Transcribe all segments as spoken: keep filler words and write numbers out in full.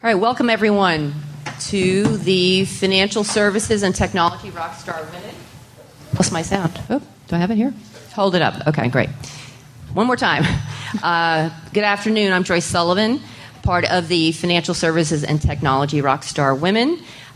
All right, welcome everyone to the Financial Services and Technology Rockstar Women. What's my sound? Oh, do I have it here? Hold it up. Okay, great. One more time. Uh, good afternoon. I'm Joyce Sullivan, part of the Financial Services and Technology Rockstar Women.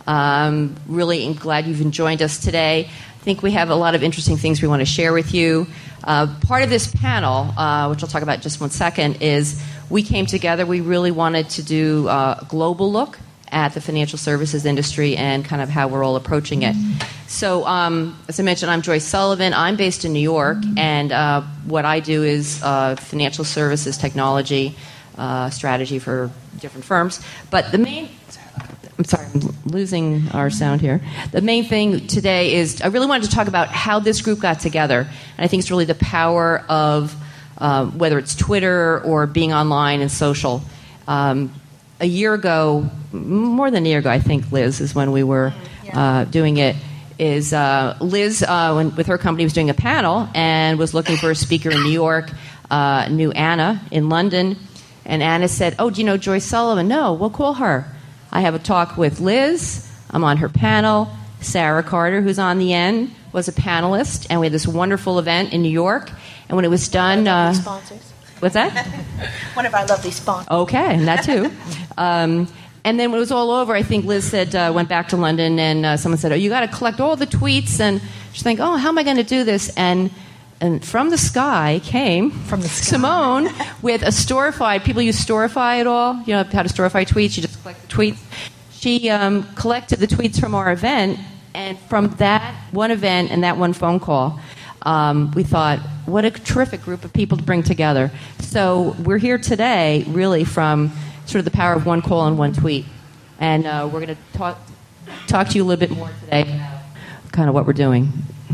Um, really glad you've joined us today. I think we have a lot of interesting things we want to share with you. Uh, part of this panel, uh, which I'll talk about in just one second, is we came together. We really wanted to do a global look at the financial services industry and kind of how we're all approaching it. So, um, as I mentioned, I'm Joyce Sullivan. I'm based in New York, and uh, what I do is uh, financial services technology uh, strategy for different firms. But the main I'm sorry, I'm losing our sound here. The main thing today is I really wanted to talk about how this group got together. And I think it's really the power of uh, whether it's Twitter or being online and social. Um, a year ago, more than a year ago, I think, Liz, is when we were uh, doing it, is uh, Liz, uh, when, with her company, was doing a panel and was looking for a speaker in New York, uh, knew Anna in London. And Anna said, oh, do you know Joyce Sullivan? No, we'll call her. I have a talk with Liz. I'm on her panel. Sarah Carter, who's on the end, was a panelist, and we had this wonderful event in New York. And when it was done, uh, sponsors. What's that? One of our lovely sponsors. Okay, and that too. um, and then when it was all over, I think Liz said uh, went back to London, and uh, someone said, "Oh, you got to collect all the tweets." And she's thinking, "Oh, how am I going to do this?" And And from the sky came from the sky. Simone with a Storify. People use Storify at all? You know how to Storify tweets? You just collect the tweets. She um, collected the tweets from our event, and from that one event and that one phone call, um, we thought, what a terrific group of people to bring together. So we're here today really from sort of the power of one call and one tweet. And uh, we're going to talk, talk to you a little bit more today about kind of what we're doing.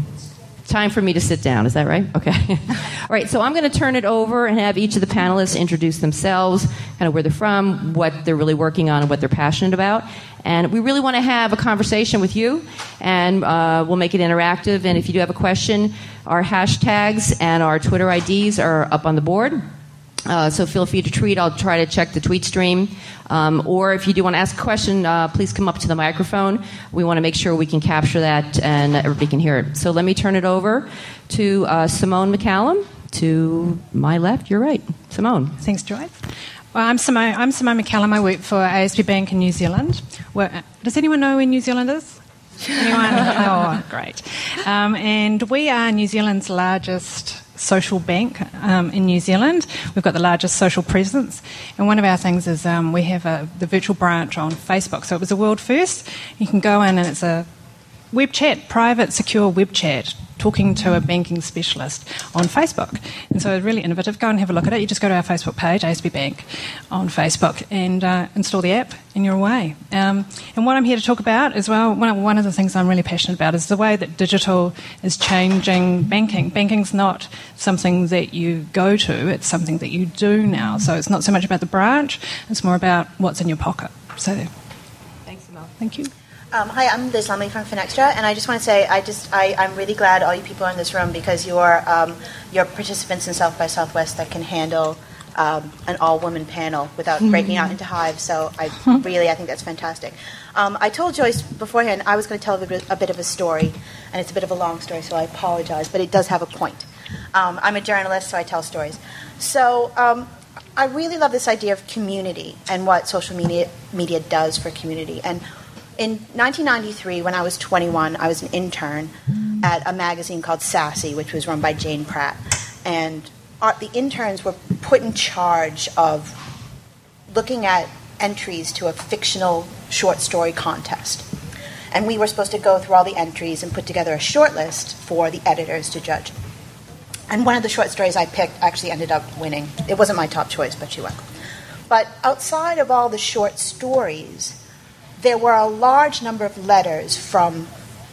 Time for me to sit down. Is that right? Okay. All right, so I'm going to turn it over and have each of the panelists introduce themselves, kind of where they're from, what they're really working on, and what they're passionate about. And we really want to have a conversation with you, and uh, we'll make it interactive. And if you do have a question, our hashtags and our Twitter I Ds are up on the board. Uh, so feel free to tweet. I'll try to check the tweet stream. Um, or if you do want to ask a question, uh, please come up to the microphone. We want to make sure we can capture that and everybody can hear it. So let me turn it over to uh, Simone McCallum. To my left, your right. Simone. Thanks, Joyce. Well, I'm Simone, I'm Simone McCallum. I work for A S B Bank in New Zealand. Well, does anyone know where New Zealand is? Anyone? Oh, great. Um, and we are New Zealand's largest social bank um, in New Zealand. We've got the largest social presence, and one of our things is um, we have a, the virtual branch on Facebook. So it was a world first. You can go in and it's a web chat, private, secure web chat, talking to a banking specialist on Facebook. And so it's really innovative. Go and have a look at it. You just go to our Facebook page, A S B Bank, on Facebook, and uh, install the app, and you're away. Um, and what I'm here to talk about as well, one of, one of the things I'm really passionate about is the way that digital is changing banking. Banking's not something that you go to, it's something that you do now. So it's not so much about the branch, it's more about what's in your pocket. So Thanks, Simone. Thank you. Um, hi, I'm Liz Lumley from Finextra, and I just want to say I just I, I'm really glad all you people are in this room because you're um, you're participants in South by Southwest that can handle um, an all-woman panel without breaking out into hives. So I really I think that's fantastic. Um, I told Joyce beforehand I was going to tell a bit, a bit of a story, and it's a bit of a long story, so I apologize, but it does have a point. Um, I'm a journalist, so I tell stories. So um, I really love this idea of community and what social media media does for community. And in nineteen ninety-three, when I was twenty-one, I was an intern at a magazine called Sassy, which was run by Jane Pratt. And our, the interns were put in charge of looking at entries to a fictional short story contest. And we were supposed to go through all the entries and put together a short list for the editors to judge. And one of the short stories I picked actually ended up winning. It wasn't my top choice, but she won. But outside of all the short stories, there were a large number of letters from,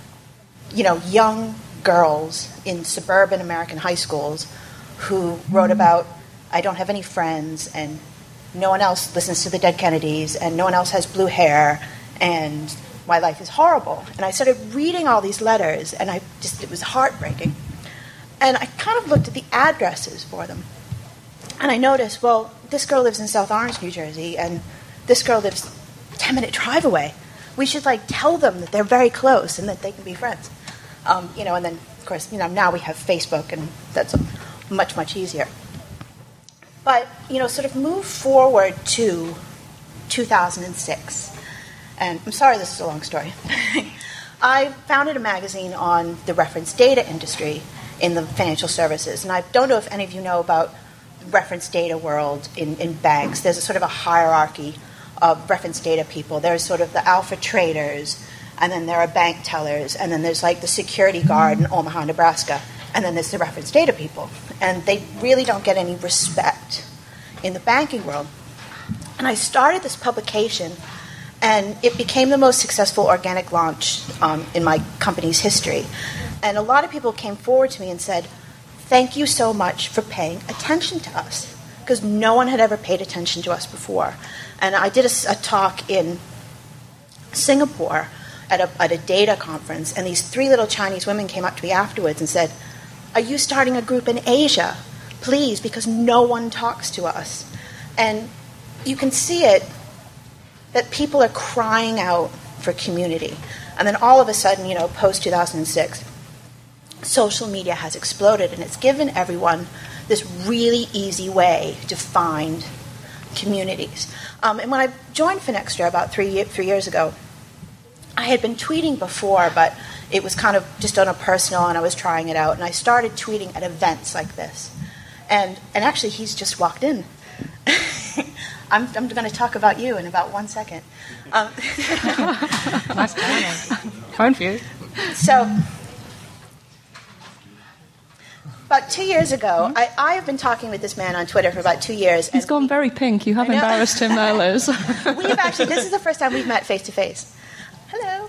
you know, young girls in suburban American high schools who wrote about, I don't have any friends, and no one else listens to the Dead Kennedys, and no one else has blue hair, and my life is horrible. And I started reading all these letters, and I just, it was heartbreaking. And I kind of looked at the addresses for them. And I noticed, well, this girl lives in South Orange, New Jersey, and this girl lives ten-minute drive away. We should, like, tell them that they're very close and that they can be friends. Um, you know, and then, of course, you know, now we have Facebook, and that's much, much easier. But, you know, sort of move forward to two thousand six. And I'm sorry this is a long story. I founded a magazine on the reference data industry in the financial services. And I don't know if any of you know about the reference data world in, in banks. There's a sort of a hierarchy of reference data people. There's sort of the alpha traders, and then there are bank tellers, and then there's like the security guard in Omaha, Nebraska, and then there's the reference data people. And they really don't get any respect in the banking world. And I started this publication, and it became the most successful organic launch um, in my company's history. And a lot of people came forward to me and said, thank you so much for paying attention to us, because no one had ever paid attention to us before. And I did a, a talk in Singapore at a, at a data conference, and these three little Chinese women came up to me afterwards and said, are you starting a group in Asia? Please, because no one talks to us. And you can see it, that people are crying out for community. And then all of a sudden, you know, post two thousand six, social media has exploded, and it's given everyone this really easy way to find communities. Um, and when I joined Finextra about three, three years ago, I had been tweeting before, but it was kind of just on a personal, and I was trying it out. And I started tweeting at events like this. And and actually, he's just walked in. I'm, I'm going to talk about you in about one second. Um, Nice timing. Phone for you. So, about two years ago, I, I have been talking with this man on Twitter for about two years. He's and gone we, very pink. You have I know. embarrassed him there, Liz. We've actually, this is the first time we've met face to face. Hello.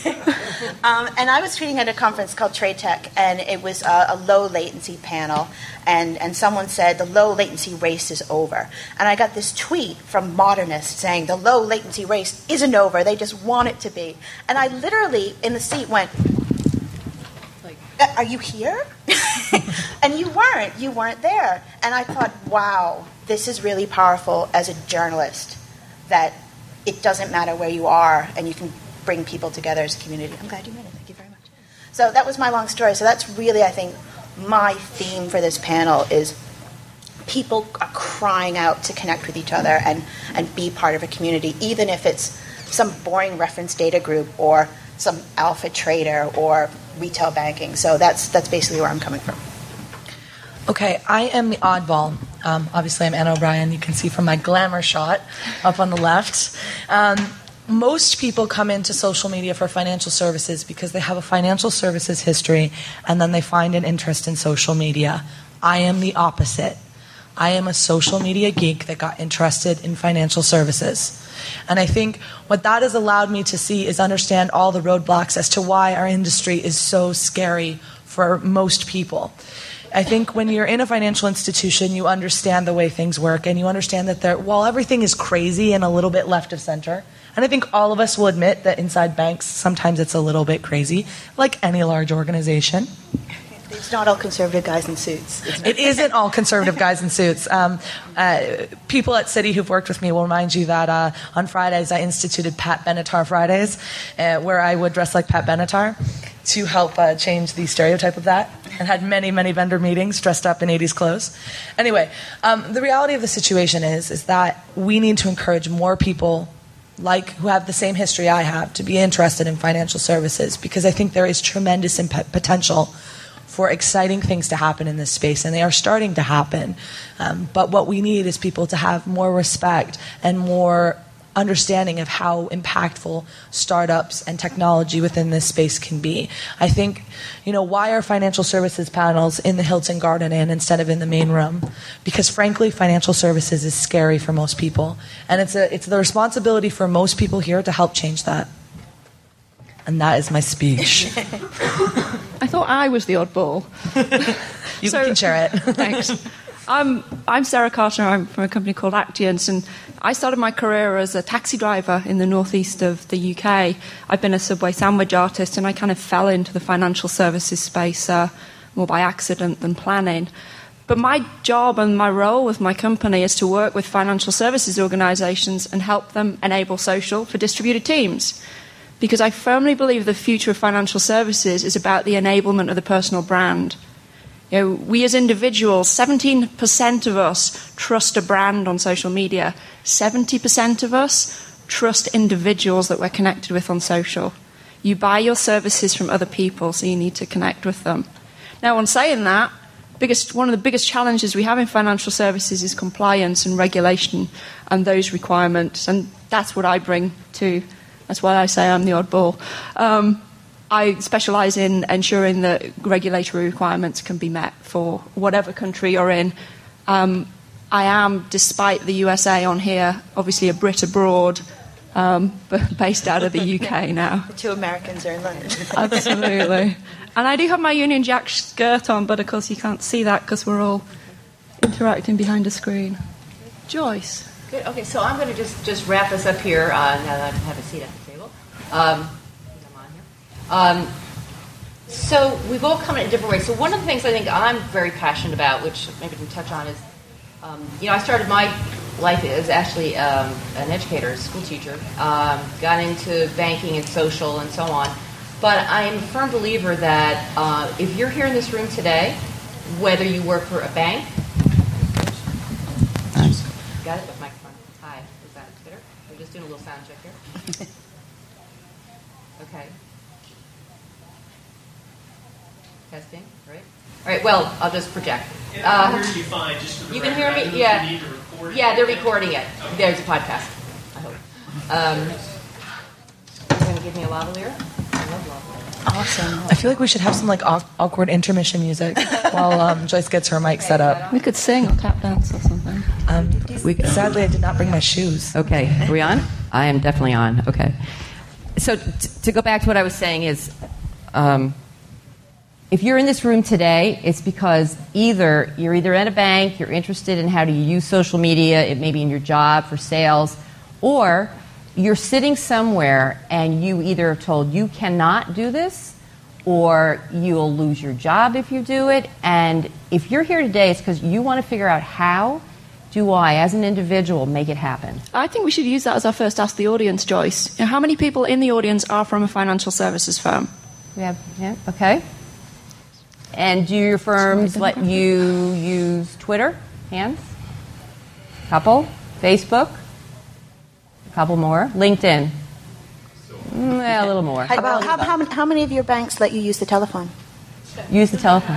um, and I was tweeting at a conference called Trade Tech, and it was a, a low latency panel, and, and someone said the low latency race is over. And I got this tweet from Modernist saying the low latency race isn't over, they just want it to be. And I literally, in the seat, went, like, are you here? And you weren't. You weren't there. And I thought, wow, this is really powerful as a journalist, that it doesn't matter where you are, and you can bring people together as a community. I'm glad you made it. Thank you very much. So that was my long story. So that's really, I think, my theme for this panel is people are crying out to connect with each other and, and be part of a community, even if it's some boring reference data group or some alpha trader or retail banking. So that's that's basically where I'm coming from. Okay, I am the oddball. Um, obviously, I'm Anna O'Brien. You can see from my glamour shot up on the left. Um, most people come into social media for financial services because they have a financial services history, and then they find an interest in social media. I am the opposite. I am a social media geek that got interested in financial services. And I think what that has allowed me to see is understand all the roadblocks as to why our industry is so scary for most people. I think when you're in a financial institution, you understand the way things work, and you understand that there, while everything is crazy and a little bit left of center, and I think all of us will admit that inside banks, sometimes it's a little bit crazy, like any large organization. It's not all conservative guys in suits. It isn't all conservative guys in suits. Um, uh, people at Citi who've worked with me will remind you that uh, on Fridays I instituted Pat Benatar Fridays, uh, where I would dress like Pat Benatar to help uh, change the stereotype of that, and had many, many vendor meetings dressed up in eighties clothes. Anyway, um, the reality of the situation is, is that we need to encourage more people like who have the same history I have to be interested in financial services, because I think there is tremendous imp- potential for exciting things to happen in this space, and they are starting to happen. Um, but what we need is people to have more respect and more understanding of how impactful startups and technology within this space can be. I think, you know, why are financial services panels in the Hilton Garden Inn instead of in the main room? Because frankly, financial services is scary for most people. And it's a, it's the responsibility for most people here to help change that. And that is my speech. I thought I was the oddball. You So- can share it. Thanks. I'm, I'm Sarah Carter. I'm from a company called Actians, and I started my career as a taxi driver in the northeast of the U K. I've been a Subway sandwich artist, and I kind of fell into the financial services space uh, more by accident than planning. But my job and my role with my company is to work with financial services organizations and help them enable social for distributed teams. Because I firmly believe the future of financial services is about the enablement of the personal brand. You know, we as individuals, seventeen percent of us trust a brand on social media. seventy percent of us trust individuals that we're connected with on social. You buy your services from other people, so you need to connect with them. Now, on saying that, biggest, one of the biggest challenges we have in financial services is compliance and regulation and those requirements, and that's what I bring to. That's why I say I'm the oddball. Um, I specialise in ensuring that regulatory requirements can be met for whatever country you're in. Um, I am, despite the U S A on here, obviously a Brit abroad, um, but based out of the U K now. The two Americans are in London. Absolutely. And I do have my Union Jack skirt on, but of course you can't see that because we're all interacting behind a screen. Joyce. Good. Okay, so I'm going to just, just wrap us up here uh, now that I have a seat at the table. Um, Um, so we've all come in a different way. So one of the things I think I'm very passionate about, which maybe we can touch on, is, um, you know, I started my life as actually um, an educator, a school teacher, um, got into banking and social and so on. But I am a firm believer that uh, if you're here in this room today, whether you work for a bank, got it with microphone. Hi, is that better? We're just doing a little sound check here. Okay. Testing, right? All right, well, I'll just project. Yeah, I can hear you fine. Just for the you can record. hear I me? Yeah. You need to record yeah, they're it. recording it. Okay. There's a podcast, I hope. Um, you're going to give me a lavalier? I love lavalier. Awesome. I feel like we should have some like aw- awkward intermission music while um, Joyce gets her mic set up. We could sing or tap dance or something. Um, We could- sadly, I did not bring my shoes. Okay, are we on? I am definitely on. Okay. So t- to go back to what I was saying is, um, if you're in this room today, it's because either you're either at a bank, you're interested in how do you use social media, it may be in your job for sales, or you're sitting somewhere and you either are told you cannot do this, or you'll lose your job if you do it. And if you're here today, it's because you want to figure out how do I, as an individual, make it happen. I think we should use that as our first Ask the Audience, Joyce. You know, how many people in the audience are from a financial services firm? We have, yeah, okay. And do your firms let you use Twitter? Hands? Couple? Facebook? A couple more? LinkedIn? Mm, yeah, a little more. How, about, how, how, how many of your banks let you use the telephone? Use the telephone.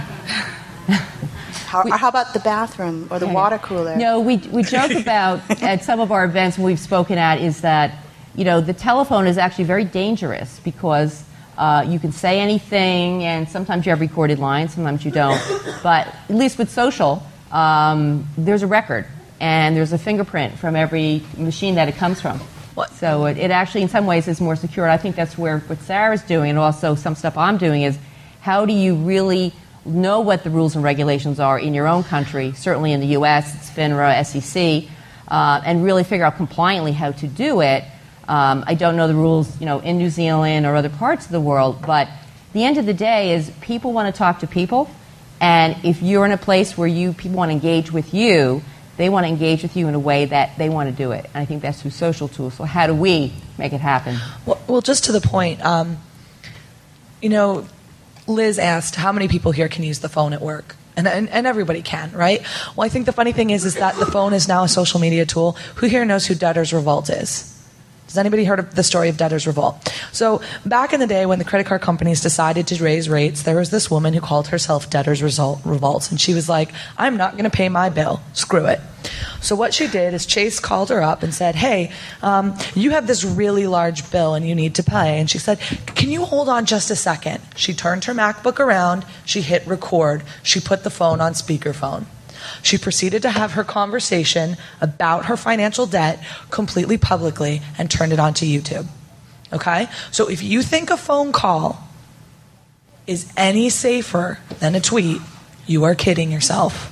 How, or how about the bathroom or the water cooler? No, we we joke about at some of our events when we've spoken at is that, you know, the telephone is actually very dangerous because uh, you can say anything, and sometimes you have recorded lines, sometimes you don't. But at least with social, um, there's a record and there's a fingerprint from every machine that it comes from. What? So it, it actually, in some ways, is more secure. And I think that's where what Sarah's doing, and also some stuff I'm doing, is how do you really know what the rules and regulations are in your own country, certainly in the U S, it's FINRA, S E C, uh, and really figure out compliantly how to do it. Um, I don't know the rules, you know, in New Zealand or other parts of the world, but the end of the day is people want to talk to people, and if you're in a place where you people want to engage with you, they want to engage with you in a way that they want to do it. And I think that's through social tools. So how do we make it happen? Well, well just to the point, um, you know, Liz asked how many people here can use the phone at work. And, and and everybody can, right? Well, I think the funny thing is is that the phone is now a social media tool. Who here knows who Debtors Revolt is? Has anybody heard of the story of Debtors Revolt? So back in the day when the credit card companies decided to raise rates, there was this woman who called herself Debtors Revolt, and she was like, I'm not going to pay my bill. Screw it. So what she did is Chase called her up and said, hey, um, you have this really large bill and you need to pay. And she said, can you hold on just a second? She turned her MacBook around. She hit record. She put the phone on speakerphone. She proceeded to have her conversation about her financial debt completely publicly and turned it onto YouTube. Okay? So if you think a phone call is any safer than a tweet, you are kidding yourself.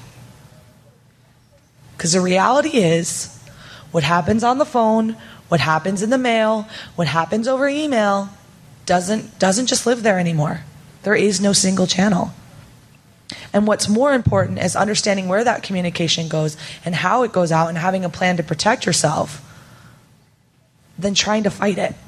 Because the reality is, what happens on the phone, what happens in the mail, what happens over email, doesn't doesn't just live there anymore. There is no single channel. And what's more important is understanding where that communication goes and how it goes out and having a plan to protect yourself than trying to fight it.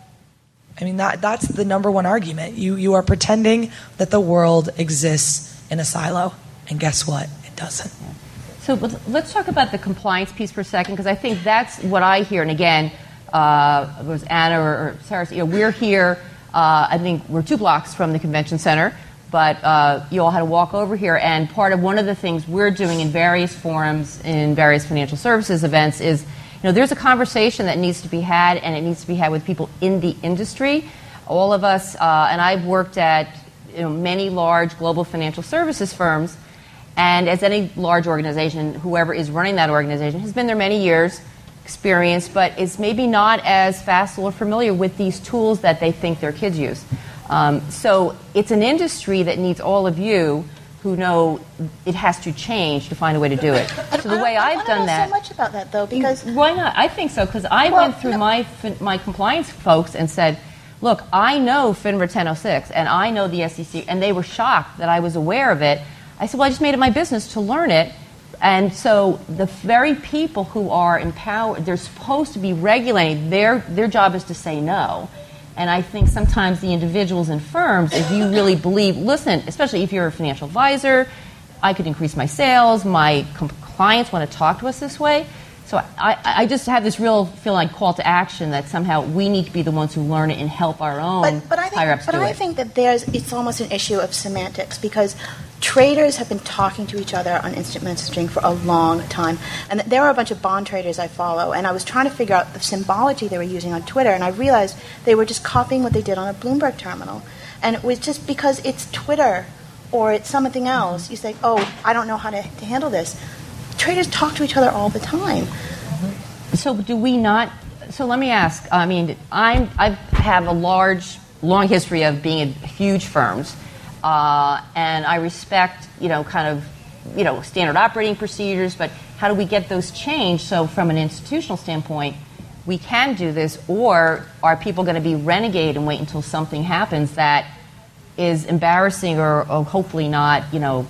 I mean, that that's the number one argument. You you are pretending that the world exists in a silo. And guess what? It doesn't. So let's talk about the compliance piece for a second, because I think that's what I hear. And again, uh, it was Anna or, or Sarah, you know, we're here, uh, I think we're two blocks from the convention center, but uh, you all had to walk over here. And part of one of the things we're doing in various forums, in various financial services events is, you know, there's a conversation that needs to be had, and it needs to be had with people in the industry. All of us, uh, and I've worked at you know, many large global financial services firms, and as any large organization, whoever is running that organization has been there many years, experienced, but is maybe not as facile or familiar with these tools that they think their kids use. Um, so it's an industry that needs all of you who know it has to change to find a way to do it. So the way I've done that... I don't know so much about that, though, because... Why not? I think so, because I well, went through no. my my compliance folks and said, look, I know FINRA ten oh six, and I know the S E C, and they were shocked that I was aware of it. I said, well, I just made it my business to learn it. And so the very people who are empowered, they're supposed to be regulating, their, their job is to say no. And I think sometimes the individuals in firms, if you really believe, listen, especially if you're a financial advisor, I could increase my sales, my com- clients want to talk to us this way. So I, I just have this real feeling like call to action that somehow we need to be the ones who learn it and help our own but, but I think, higher ups but do I it. think that there's it's almost an issue of semantics, because traders have been talking to each other on instant messaging for a long time. And there are a bunch of bond traders I follow, and I was trying to figure out the symbology they were using on Twitter, and I realized they were just copying what they did on a Bloomberg terminal. And it was just because it's Twitter or it's something else, you say, oh, I don't know how to, to handle this. Traders talk to each other all the time. So do we not? So let me ask. I mean, I'm, I have a large, long history of being in huge firms, uh, and I respect, you know, kind of, you know, standard operating procedures. But how do we get those changed so, from an institutional standpoint, we can do this, or are people going to be renegade and wait until something happens that is embarrassing or, or hopefully not, you know?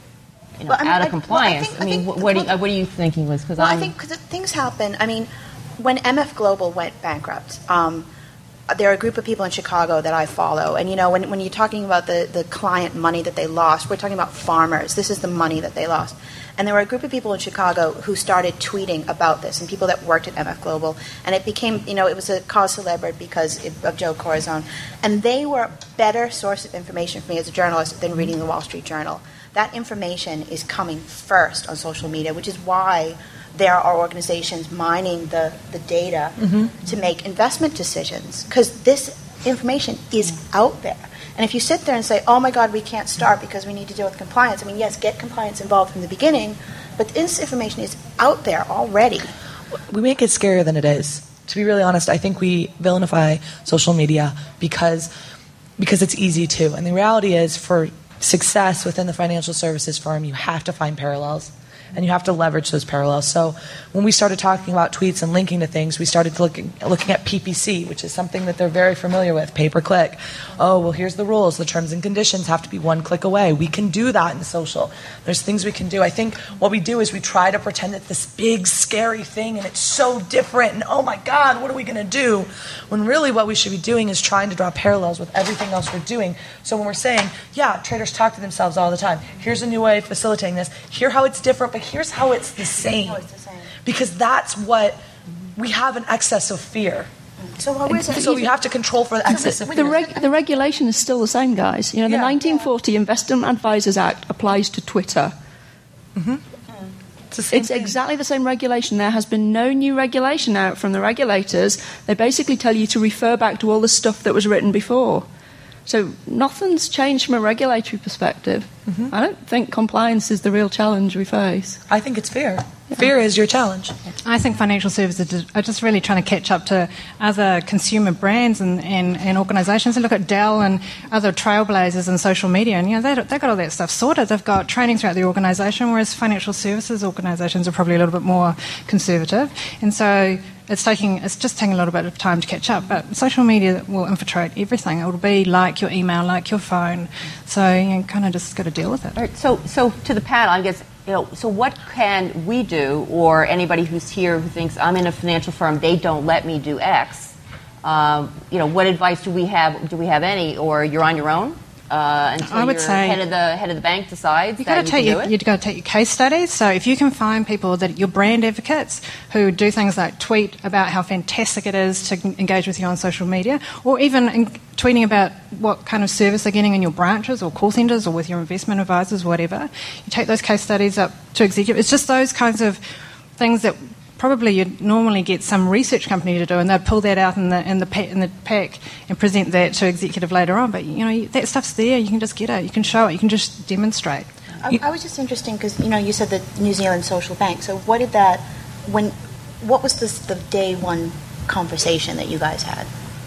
You know, Well, I mean, out of I- well, I compliance. think- I, I mean, think what, the what, are you, con- what are you thinking, Liz? Because Well, I'm I think because things happen. I mean, when M F Global went bankrupt, um, there are a group of people in Chicago that I follow. And, you know, when, when you're talking about the, the client money that they lost, we're talking about farmers. This is the money that they lost. And there were a group of people in Chicago who started tweeting about this, and people that worked at M F Global. And it became, you know, it was a cause célèbre because it, of Joe Corazon. And they were a better source of information for me as a journalist than reading the Wall Street Journal. That information is coming first on social media, which is why there are organizations mining the, the data mm-hmm. to make investment decisions, because this information is out there. And if you sit there and say, oh, my God, we can't start because we need to deal with compliance, I mean, yes, get compliance involved from the beginning, but this information is out there already. We make it scarier than it is. To be really honest, I think we villainify social media because because it's easy to. And the reality is, for success within the financial services firm, you have to find parallels, and you have to leverage those parallels. So when we started talking about tweets and linking to things, we started looking looking at P P C, which is something that they're very familiar with, pay-per-click. Oh, well, here's the rules. The terms and conditions have to be one click away. We can do that in social. There's things we can do. I think what we do is we try to pretend it's this big, scary thing, and it's so different, and oh my God, what are we going to do? When really what we should be doing is trying to draw parallels with everything else we're doing. So when we're saying, yeah, traders talk to themselves all the time. Here's a new way of facilitating this. Here's how it's different, but here's how it's the same. How it's the same. Because that's what we have, an excess of fear. So, what was it? So you have to control for the excess of fear. The, reg- the regulation is still the same, guys. You know, the Yeah. nineteen forty Investment Advisors Act applies to Twitter. Mm-hmm. It's, the same It's thing. exactly the same regulation. There has been no new regulation out from the regulators. They basically tell you to refer back to all the stuff that was written before. So nothing's changed from a regulatory perspective. Mm-hmm. I don't think compliance is the real challenge we face. I think it's fear. Yeah. Fear is your challenge. I think financial services are just really trying to catch up to other consumer brands and, and, and organisations. And look at Dell and other trailblazers in social media, and you know they they've got all that stuff sorted. They've got training throughout the organisation, whereas financial services organisations are probably a little bit more conservative. And so it's taking it's just taking a little bit of time to catch up. But social media will infiltrate everything. It will be like your email, like your phone. So you kind of just got to to deal with it. All right, so, so to the panel, I guess, you know, so what can we do, or anybody who's here who thinks I'm in a financial firm, they don't let me do X? Um, you know, what advice do we have? Do we have any, or you're on your own? Uh, until I would your say head of the head of the bank decides you that got to you take can do your, it. you've got to take your case studies. So if you can find people that your brand advocates who do things like tweet about how fantastic it is to engage with you on social media, or even in, tweeting about what kind of service they're getting in your branches or call centres or with your investment advisors, whatever, you take those case studies up to executive. It's just those kinds of things that probably you'd normally get some research company to do, and they'd pull that out in the in the pack, in the pack and present that to executive later on. But you know that stuff's there. You can just get it. You can show it. You can just demonstrate. I, I was just interesting because you know you said the New Zealand Social Bank. So what did that when? What was this, the day one conversation that you guys had?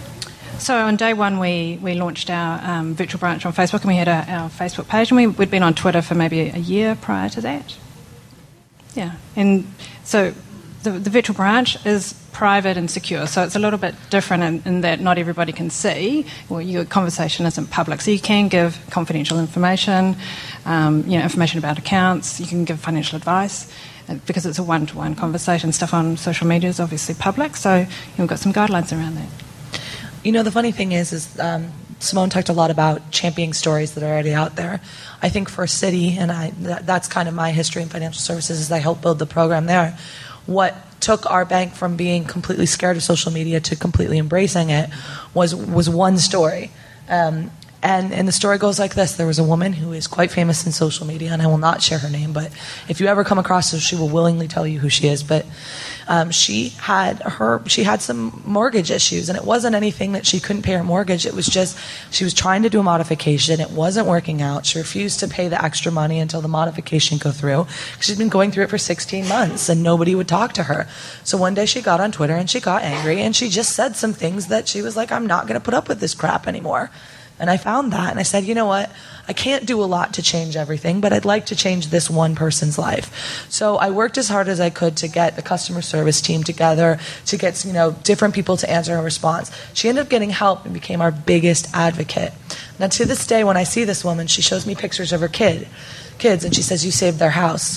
So on day one, we, we launched our um, virtual branch on Facebook, and we had a, our Facebook page, and we, we'd been on Twitter for maybe a year prior to that. Yeah, and so. The, the virtual branch is private and secure, so it's a little bit different in, in that not everybody can see. Well, your conversation isn't public, so you can give confidential information, um, you know, information about accounts. You can give financial advice uh, because it's a one-to-one conversation. Stuff on social media is obviously public, so you know, we've got some guidelines around that. You know, the funny thing is, is um, Simone talked a lot about championing stories that are already out there. I think for Citi, and I, that, that's kind of my history in financial services, is I helped build the program there. What took our bank from being completely scared of social media to completely embracing it was was one story. Um, and, and the story goes like this. There was a woman who is quite famous in social media, and I will not share her name, but if you ever come across her, she will willingly tell you who she is. But um, she had her she had some mortgage issues, and it wasn't anything that she couldn't pay her mortgage. It was just she was trying to do a modification. It wasn't working out. She refused to pay the extra money until the modification go through. She'd been going through it for sixteen months, and nobody would talk to her. So one day she got on Twitter, and she got angry, and she just said some things that she was like, I'm not going to put up with this crap anymore. And I found that, and I said, you know what? I can't do a lot to change everything, but I'd like to change this one person's life. So I worked as hard as I could to get the customer service team together, to get, you know, different people to answer her response. She ended up getting help and became our biggest advocate. Now, to this day, when I see this woman, she shows me pictures of her kid, kids, and she says, you saved their house.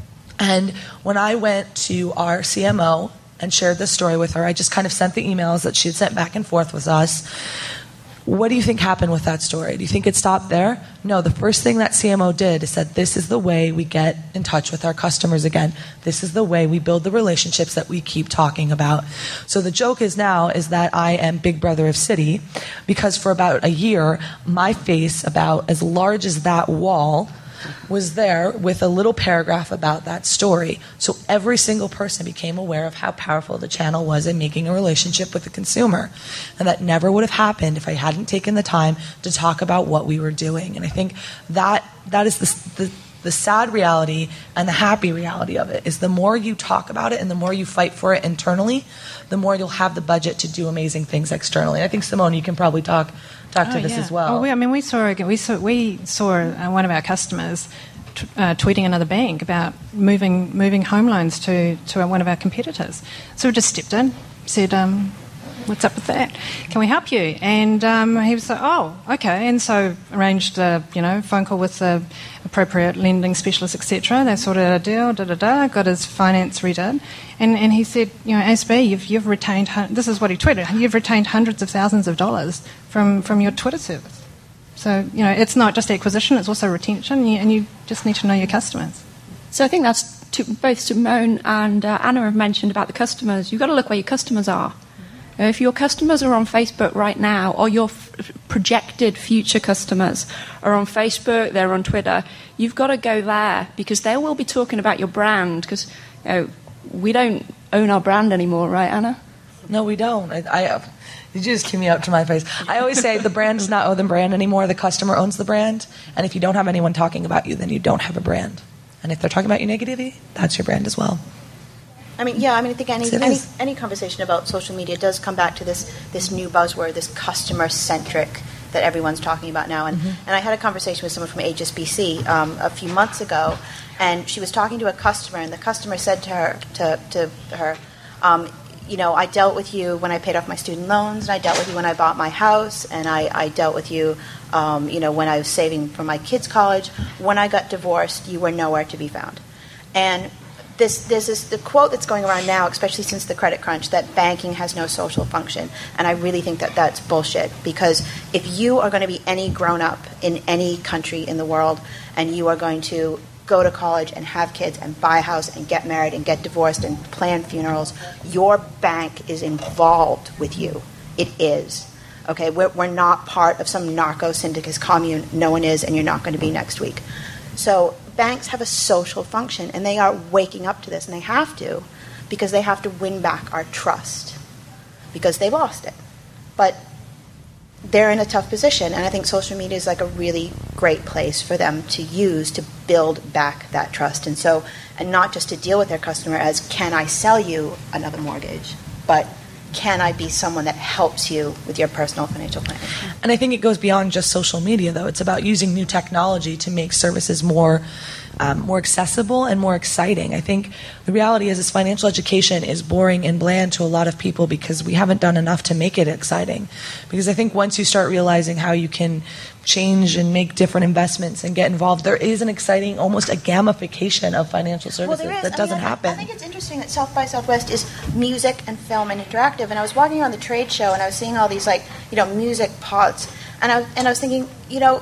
And when I went to our C M O and shared this story with her, I just kind of sent the emails that she had sent back and forth with us. What do you think happened with that story? Do you think it stopped there? No, the first thing that C M O did is said, this is the way we get in touch with our customers again. This is the way we build the relationships that we keep talking about. So the joke is now is that I am Big Brother of Citi, because for about a year, my face, about as large as that wall, was there with a little paragraph about that story. So every single person became aware of how powerful the channel was in making a relationship with the consumer. And that never would have happened if I hadn't taken the time to talk about what we were doing. And I think that that is the, the, the sad reality and the happy reality of it, is the more you talk about it and the more you fight for it internally, the more you'll have the budget to do amazing things externally. I think, Simone, you can probably talk talk to oh, this yeah. as well. Oh, we, I mean, we saw we saw we saw uh, one of our customers t- uh, tweeting another bank about moving moving home loans to to one of our competitors. So we just stepped in, said, um, "What's up with that? Can we help you?" And um, he was like, "Oh, okay." And so arranged a you know phone call with the appropriate lending specialist, et cetera. They sorted out a deal, da da da. Got his finance redone, and and he said, "You know, A S B, you've you've retained this is what he tweeted. You've retained hundreds of thousands of dollars from from your Twitter service." So you know, it's not just acquisition; it's also retention, and you just need to know your customers. So I think that's to, both Simone and uh, Anna have mentioned about the customers. You've got to look where your customers are. If your customers are on Facebook right now, or your f- projected future customers are on Facebook, they're on Twitter, you've got to go there, because they will be talking about your brand, because you know, we don't own our brand anymore, right, Anna? No, we don't. I, I uh, did you just cue me up to my face? I always say the brand does not own the brand anymore. The customer owns the brand. And if you don't have anyone talking about you, then you don't have a brand. And if they're talking about you negatively, that's your brand as well. I mean, yeah, I mean, I think any, Yes, it any is. any conversation about social media does come back to this this new buzzword, this customer-centric that everyone's talking about now. And, Mm-hmm. and I had a conversation with someone from H S B C um, a few months ago, and she was talking to a customer, and the customer said to her, to, to her, um, you know, I dealt with you when I paid off my student loans, and I dealt with you when I bought my house, and I, I dealt with you, um, you know, when I was saving for my kids' college. When I got divorced, you were nowhere to be found. And this, there's this the quote that's going around now, especially since the credit crunch, that banking has no social function. And I really think that that's bullshit, because if you are going to be any grown-up in any country in the world, and you are going to go to college and have kids and buy a house and get married and get divorced and plan funerals, your bank is involved with you. It is. Okay, we're, we're not part of some narco syndicate commune. No one is, and you're not going to be next week. So banks have a social function, and they are waking up to this, and they have to, because they have to win back our trust, because they lost it. But they're in a tough position, and I think social media is like a really great place for them to use to build back that trust. And so, and not just to deal with their customer as, can I sell you another mortgage, but can I be someone that helps you with your personal financial planning? And I think it goes beyond just social media, though. It's about using new technology to make services more um, more accessible and more exciting. I think the reality is, is financial education is boring and bland to a lot of people because we haven't done enough to make it exciting. Because I think once you start realizing how you can change and make different investments and get involved, there is an exciting, almost a gamification of financial services well, that doesn't I mean, I, happen. I think it's interesting that South by Southwest is music and film and interactive. And I was walking around the trade show, and I was seeing all these, like, you know, music pods, and I and I was thinking, you know,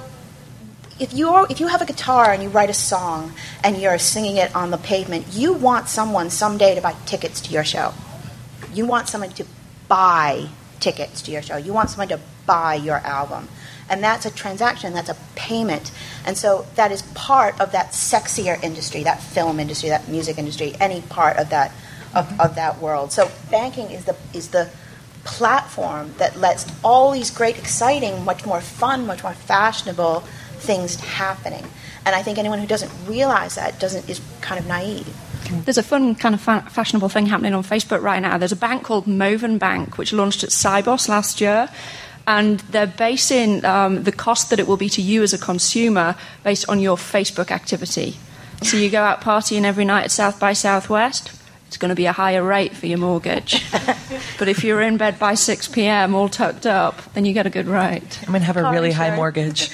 if you are, if you have a guitar and you write a song and you're singing it on the pavement, you want someone someday to buy tickets to your show. You want someone to buy tickets to your show. You want someone to buy your album. And that's a transaction, that's a payment. And so that is part of that sexier industry, that film industry, that music industry, any part of that of, of that world. So banking is the is the platform that lets all these great, exciting, much more fun, much more fashionable things happening. And I think anyone who doesn't realize that doesn't is kind of naive. There's a fun kind of fa- fashionable thing happening on Facebook right now. There's a bank called Moven Bank, which launched at Sibos last year. And they're basing um, the cost that it will be to you as a consumer based on your Facebook activity. So you go out partying every night at South by Southwest, it's going to be a higher rate for your mortgage. But if you're in bed by six p.m. all tucked up, then you get a good rate. I'm going to have a Car really high insurance. mortgage.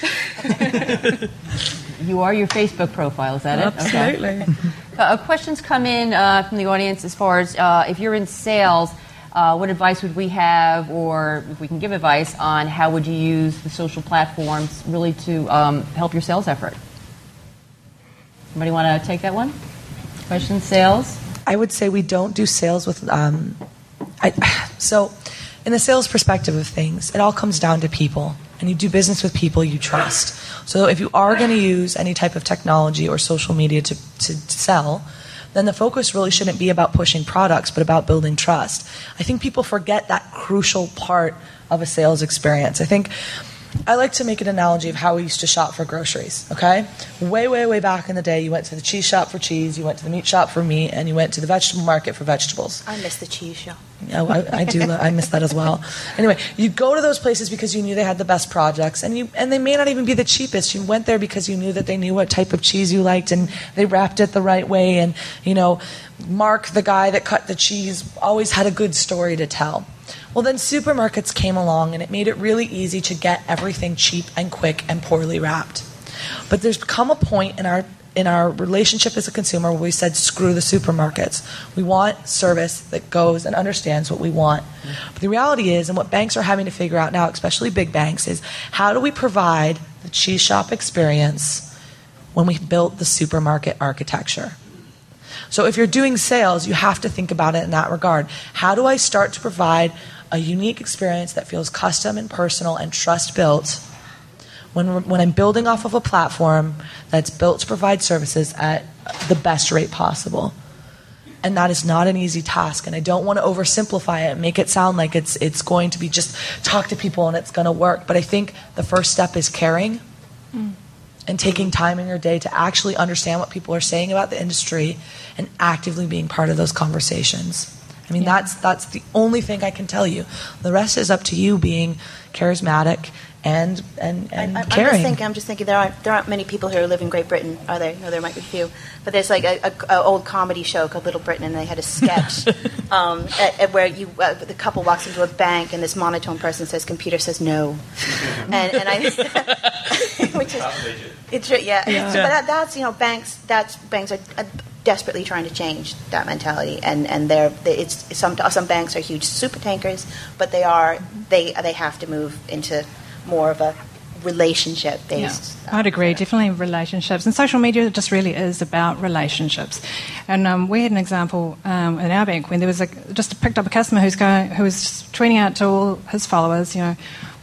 You are your Facebook profile, is that it? Absolutely. Okay. Uh, questions come in uh, from the audience as far as uh, if you're in sales, uh, what advice would we have, or if we can give advice on how would you use the social platforms really to um, help your sales effort? Somebody want to take that one? Questions, sales? I would say we don't do sales with. Um, I, so, in the sales perspective of things, it all comes down to people, and you do business with people you trust. So, if you are going to use any type of technology or social media to, to sell, then the focus really shouldn't be about pushing products, but about building trust. I think people forget that crucial part of a sales experience. I think. I like to make an analogy of how we used to shop for groceries, okay? Way, way, way back in the day, you went to the cheese shop for cheese, you went to the meat shop for meat, and you went to the vegetable market for vegetables. I miss the cheese shop. Yeah, I, I do. I miss that as well. Anyway, you go to those places because you knew they had the best projects, and you and they may not even be the cheapest. You went there because you knew that they knew what type of cheese you liked, and they wrapped it the right way, and, you know, Mark, the guy that cut the cheese, always had a good story to tell. Well, then supermarkets came along, and it made it really easy to get everything cheap and quick and poorly wrapped. But there's come a point in our in our relationship as a consumer where we said, screw the supermarkets. We want service that goes and understands what we want. But the reality is, and what banks are having to figure out now, especially big banks, is how do we provide the cheese shop experience when we built the supermarket architecture? So if you're doing sales, you have to think about it in that regard. How do I start to provide a unique experience that feels custom and personal and trust-built when, when I'm building off of a platform that's built to provide services at the best rate possible? And that is not an easy task. And I don't want to oversimplify it and make it sound like it's it's going to be just talk to people and it's going to work. But I think the first step is caring. Mm. And taking time in your day to actually understand what people are saying about the industry and actively being part of those conversations. I mean, Yeah. that's that's the only thing I can tell you. The rest is up to you being charismatic and and, and I, I'm caring. just thinking. I'm just thinking. There aren't there aren't many people here who live in Great Britain, are there? No, there might be a few. But there's like a, a, a old comedy show called Little Britain, and they had a sketch um, at, at where you uh, the couple walks into a bank, and this monotone person says, "Computer says no," and and I, which is it's yeah. Yeah. But that, that's you know banks. That's banks are. Uh, desperately trying to change that mentality, and and they're they, it's some some banks are huge super tankers, but they are they they have to move into more of a relationship based. Yeah, I'd agree. Definitely relationships, and social media just really is about relationships. And um, we had an example um, in our bank when there was a just picked up a customer who's going who was tweeting out to all his followers, you know,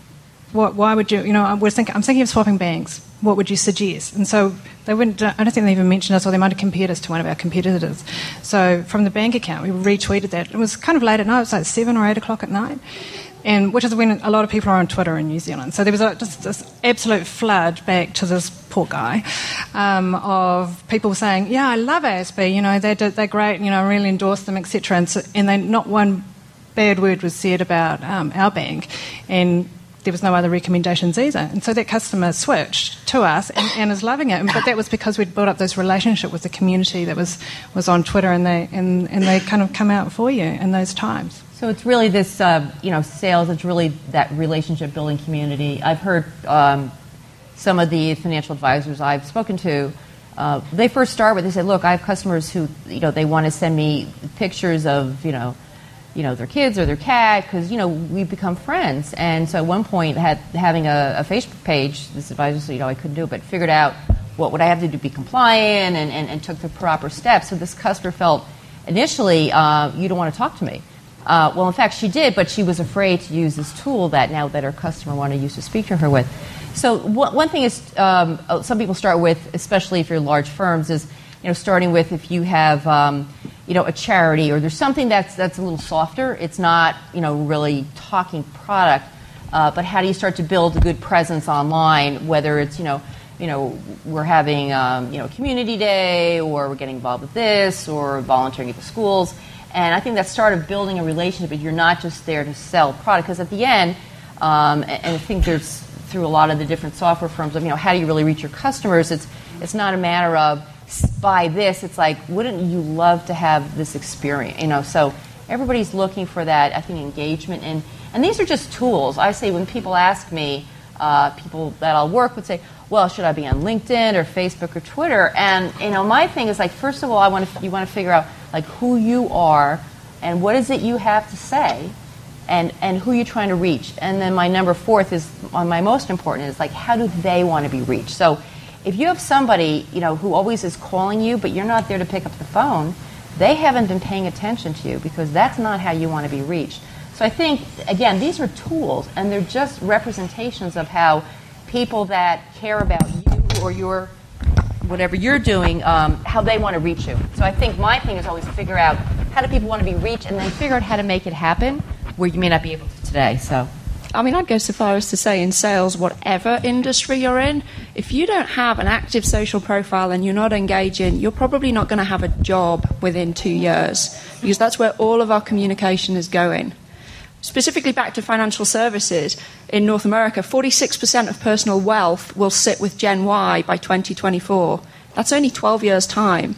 what why would you you know I was thinking I'm thinking of swapping banks. What would you suggest? And so they wouldn't. I don't think they even mentioned us, or they might have compared us to one of our competitors. So from the bank account, we retweeted that. It was kind of late at night. It was like seven or eight o'clock at night, and which is when a lot of people are on Twitter in New Zealand. So there was a, just this absolute flood back to this poor guy um, of people saying, "Yeah, I love A S B. You know, they did, they're great. You know, I really endorse them, et cetera" And, so, and they, not one bad word was said about um, our bank, and there was no other recommendations either. And so that customer switched to us and, and is loving it. But that was because we'd built up this relationship with the community that was, was on Twitter, and they and, and they kind of come out for you in those times. So it's really this, uh, you know, sales. It's really that relationship building community. I've heard um, some of the financial advisors I've spoken to. Uh, they first start with they say, "Look, I have customers who, you know, they want to send me pictures of, you know, you know, their kids or their cat because, you know, we've become friends." And so at one point, had having a, a Facebook page, this advisor said, you know, I couldn't do it, but figured out what would I have to do to be compliant and, and, and took the proper steps. So this customer felt initially, uh, you don't want to talk to me. Uh, well, in fact, she did, but she was afraid to use this tool that now that her customer wanted to use to speak to her with. So w- one thing is, um, some people start with, especially if you're large firms, is, you know, starting with if you have, um, you know, a charity or there's something that's that's a little softer. It's not, you know, really talking product, uh, but how do you start to build a good presence online? Whether it's, you know, you know, we're having, um, you know, community day, or we're getting involved with this, or volunteering at the schools. And I think that start of building a relationship, but you're not just there to sell product, because at the end, um, and, and I think there's through a lot of the different software firms of, you know, how do you really reach your customers? It's it's not a matter of buy this. It's like, wouldn't you love to have this experience? You know, so everybody's looking for that, I think, engagement. And, and these are just tools. I say when people ask me, uh, people that I'll work with say, well, should I be on LinkedIn or Facebook or Twitter? And, you know, my thing is like, first of all, I want to, you want to figure out like who you are and what is it you have to say and, and who you're trying to reach. And then my number fourth is, my most important is like, how do they want to be reached? So if you have somebody, you know, who always is calling you, but you're not there to pick up the phone, they haven't been paying attention to you, because that's not how you want to be reached. So I think, again, these are tools, and they're just representations of how people that care about you or your whatever you're doing, um, how they want to reach you. So I think my thing is always figure out how do people want to be reached, and then figure out how to make it happen where you may not be able to today. So. I mean, I'd go so far as to say in sales, whatever industry you're in, if you don't have an active social profile and you're not engaging, you're probably not going to have a job within two years, because that's where all of our communication is going. Specifically back to financial services, in North America, forty-six percent of personal wealth will sit with Gen Y by twenty twenty-four. That's only twelve years' time.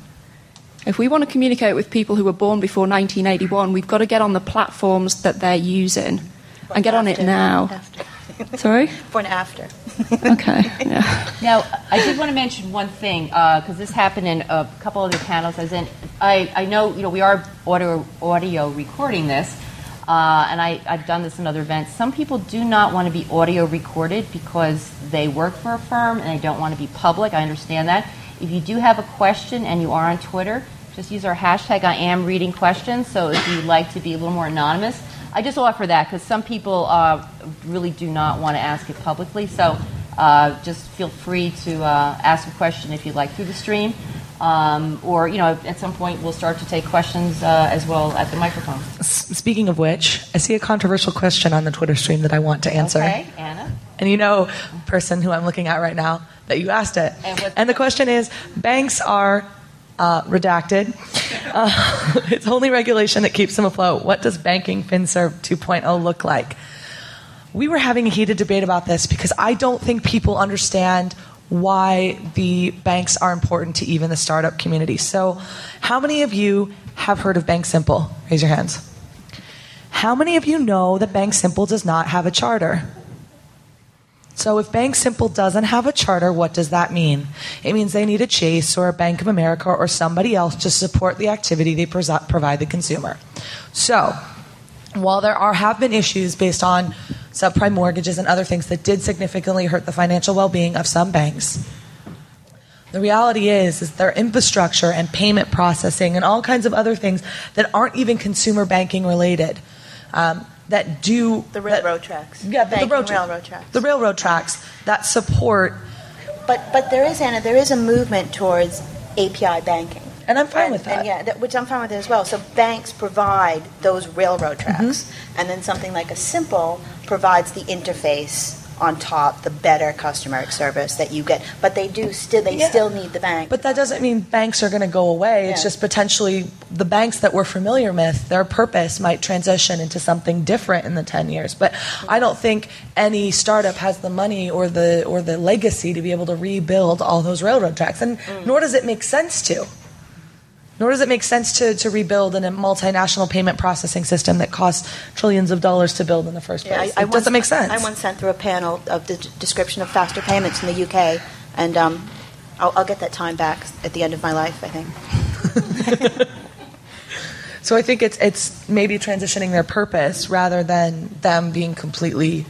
If we want to communicate with people who were born before nineteen eighty-one, we've got to get on the platforms that they're using. And get on it now. After. Sorry? Before and after. Okay. Yeah. Now, I did want to mention one thing, because uh, this happened in a couple other panels. As in, I, I know, you know, we are audio, audio recording this, uh, and I, I've done this in other events. Some people do not want to be audio recorded because they work for a firm and they don't want to be public. I understand that. If you do have a question and you are on Twitter, just use our hashtag I am reading questions. So if you'd like to be a little more anonymous, I just offer that because some people uh, really do not want to ask it publicly. So uh, just feel free to uh, ask a question if you'd like through the stream. Um, or, you know, at some point we'll start to take questions uh, as well at the microphone. S- Speaking of which, I see a controversial question on the Twitter stream that I want to answer. Okay, Anna. And you know, person who I'm looking at right now, that you asked it. And, and the question is, banks are uh, redacted. Uh, it's only regulation that keeps them afloat. What does banking FinServ two point oh look like? We were having a heated debate about this because I don't think people understand why the banks are important to even the startup community. So how many of you have heard of Bank Simple? Raise your hands. How many of you know that Bank Simple does not have a charter? So if Bank Simple doesn't have a charter, what does that mean? It means they need a Chase or a Bank of America or somebody else to support the activity they pres- provide the consumer. So while there are have been issues based on subprime mortgages and other things that did significantly hurt the financial well-being of some banks, the reality is, is their infrastructure and payment processing and all kinds of other things that aren't even consumer banking related, um, that do... The railroad that, tracks. Yeah, the, the road tra- railroad tracks. The railroad tracks that support... But but there is, Anna, there is a movement towards A P I banking. And I'm fine and, with that. And yeah, that, which I'm fine with it as well. So banks provide those railroad tracks, mm-hmm. and then something like a Simple provides the interface on top, the better customer service that you get. But they do still they yeah. still need the bank. But that doesn't mean banks are going to go away. It's yeah. just potentially the banks that we're familiar with, their purpose might transition into something different in the ten years. But I don't think any startup has the money or the or the legacy to be able to rebuild all those railroad tracks, and mm. nor does it make sense to. Nor does it make sense to, to rebuild in a multinational payment processing system that costs trillions of dollars to build in the first place. Yeah, I, I it once, doesn't make sense. I once sent through a panel of the d- description of faster payments in the U K, and um, I'll, I'll get that time back at the end of my life, I think. So I think it's it's maybe transitioning their purpose rather than them being completely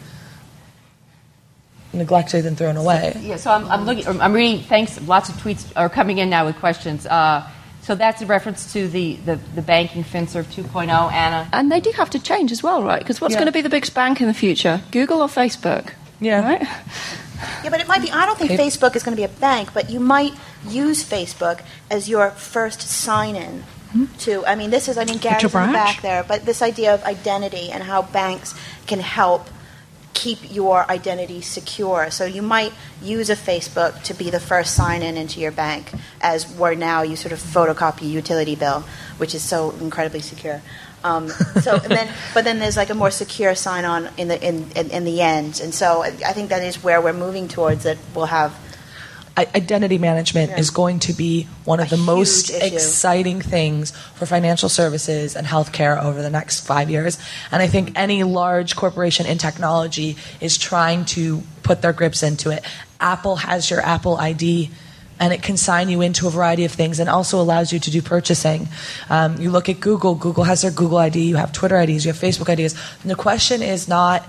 neglected and thrown away. Yeah, so I'm, I'm looking. I'm reading. Thanks. Lots of tweets are coming in now with questions. Uh, So that's a reference to the, the, the banking FinServ two point oh, Anna. And they do have to change as well, right? Because what's yeah. going to be the biggest bank in the future? Google or Facebook? Yeah. Right? Yeah, but it might be, I don't think okay. Facebook is going to be a bank, but you might use Facebook as your first sign-in mm-hmm. to, I mean, this is, I mean, Gary's in the back there, but this idea of identity and how banks can help keep your identity secure. So you might use a Facebook to be the first sign-in into your bank, as where now you sort of photocopy a utility bill, which is so incredibly secure. Um, so, and then, but then there's like a more secure sign-on in the in, in in the end. And so I think that is where we're moving towards. That we'll have. Identity management yeah. is going to be one of a the most issue. exciting things for financial services and healthcare over the next five years. And I think any large corporation in technology is trying to put their grips into it. Apple has your Apple I D, and it can sign you into a variety of things and also allows you to do purchasing. Um, you look at Google. Google has their Google I D. You have Twitter I Ds. You have Facebook I Ds. And the question is not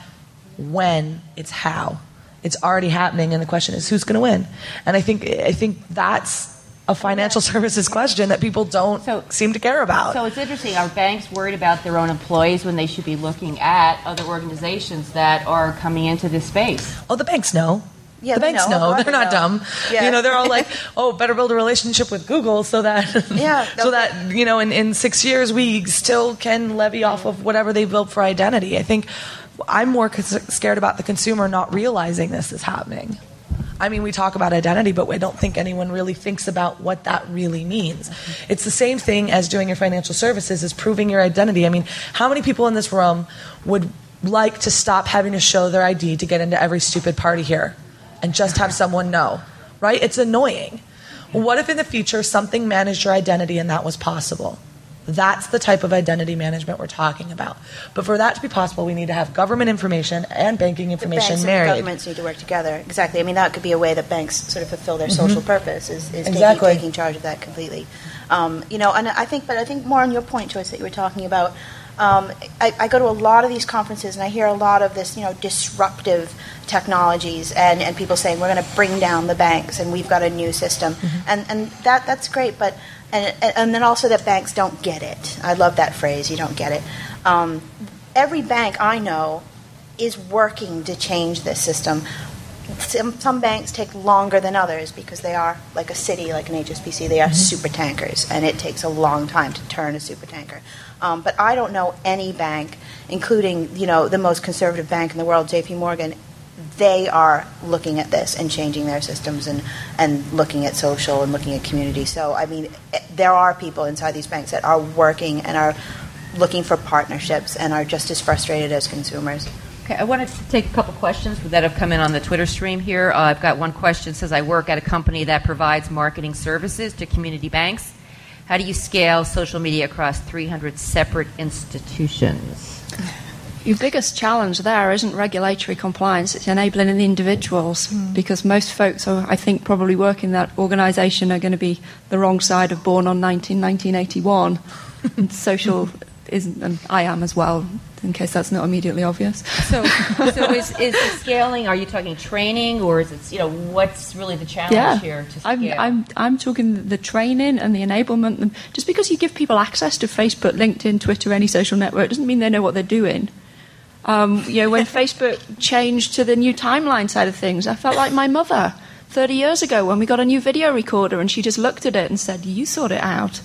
when, it's how. It's already happening, and the question is who's going to win. And I think I think that's a financial services question that people don't so, seem to care about. So it's interesting. Are banks worried about their own employees when they should be looking at other organizations that are coming into this space? Oh, the banks know. Yeah, the banks know. know. They're not know. dumb. Yeah. You know, they're all like, oh, better build a relationship with Google so that, yeah, so that you know, in, in six years we still can levy off of whatever they built for identity. I think I'm more scared about the consumer not realizing this is happening. I mean, we talk about identity, but I don't think anyone really thinks about what that really means. It's the same thing as doing your financial services, is proving your identity. I mean, how many people in this room would like to stop having to show their I D to get into every stupid party here and just have someone know, right? It's annoying. What if in the future something managed your identity and that was possible? That's the type of identity management we're talking about. But for that to be possible, we need to have government information and banking information the banks married. And the governments need to work together. Exactly. I mean, that could be a way that banks sort of fulfill their social mm-hmm. purpose, is, is exactly. taking, taking charge of that completely. Um, you know, and I think, but I think more on your point, Joyce, that you were talking about. Um, I, I go to a lot of these conferences, and I hear a lot of this, you know, disruptive technologies, and, and people saying we're going to bring down the banks, and we've got a new system, mm-hmm. and and that that's great, but. And, and then also that banks don't get it. I love that phrase, you don't get it. Um, every bank I know is working to change this system. Some, some banks take longer than others because they are, like a city, like an H S B C, they are mm-hmm. super tankers, and it takes a long time to turn a super tanker. Um, but I don't know any bank, including, you know, the most conservative bank in the world, J P Morgan, they are looking at this and changing their systems and, and looking at social and looking at community. So, I mean, there are people inside these banks that are working and are looking for partnerships and are just as frustrated as consumers. Okay, I wanted to take a couple questions that have come in on the Twitter stream here. Uh, I've got one question that says, I work at a company that provides marketing services to community banks. How do you scale social media across three hundred separate institutions? Your biggest challenge there isn't regulatory compliance, it's enabling the individuals, mm. because most folks, who I think, probably work in that organisation are going to be the wrong side of born on nineteen eighty-one. And social isn't, and I am as well, in case that's not immediately obvious. So, so is, is the scaling, are you talking training, or is it, you know, what's really the challenge yeah. here to scale? I'm, I'm, I'm talking the training and the enablement. Just because you give people access to Facebook, LinkedIn, Twitter, any social network, doesn't mean they know what they're doing. Um, you know, when Facebook changed to the new timeline side of things, I felt like my mother thirty years ago when we got a new video recorder and she just looked at it and said, you sort it out.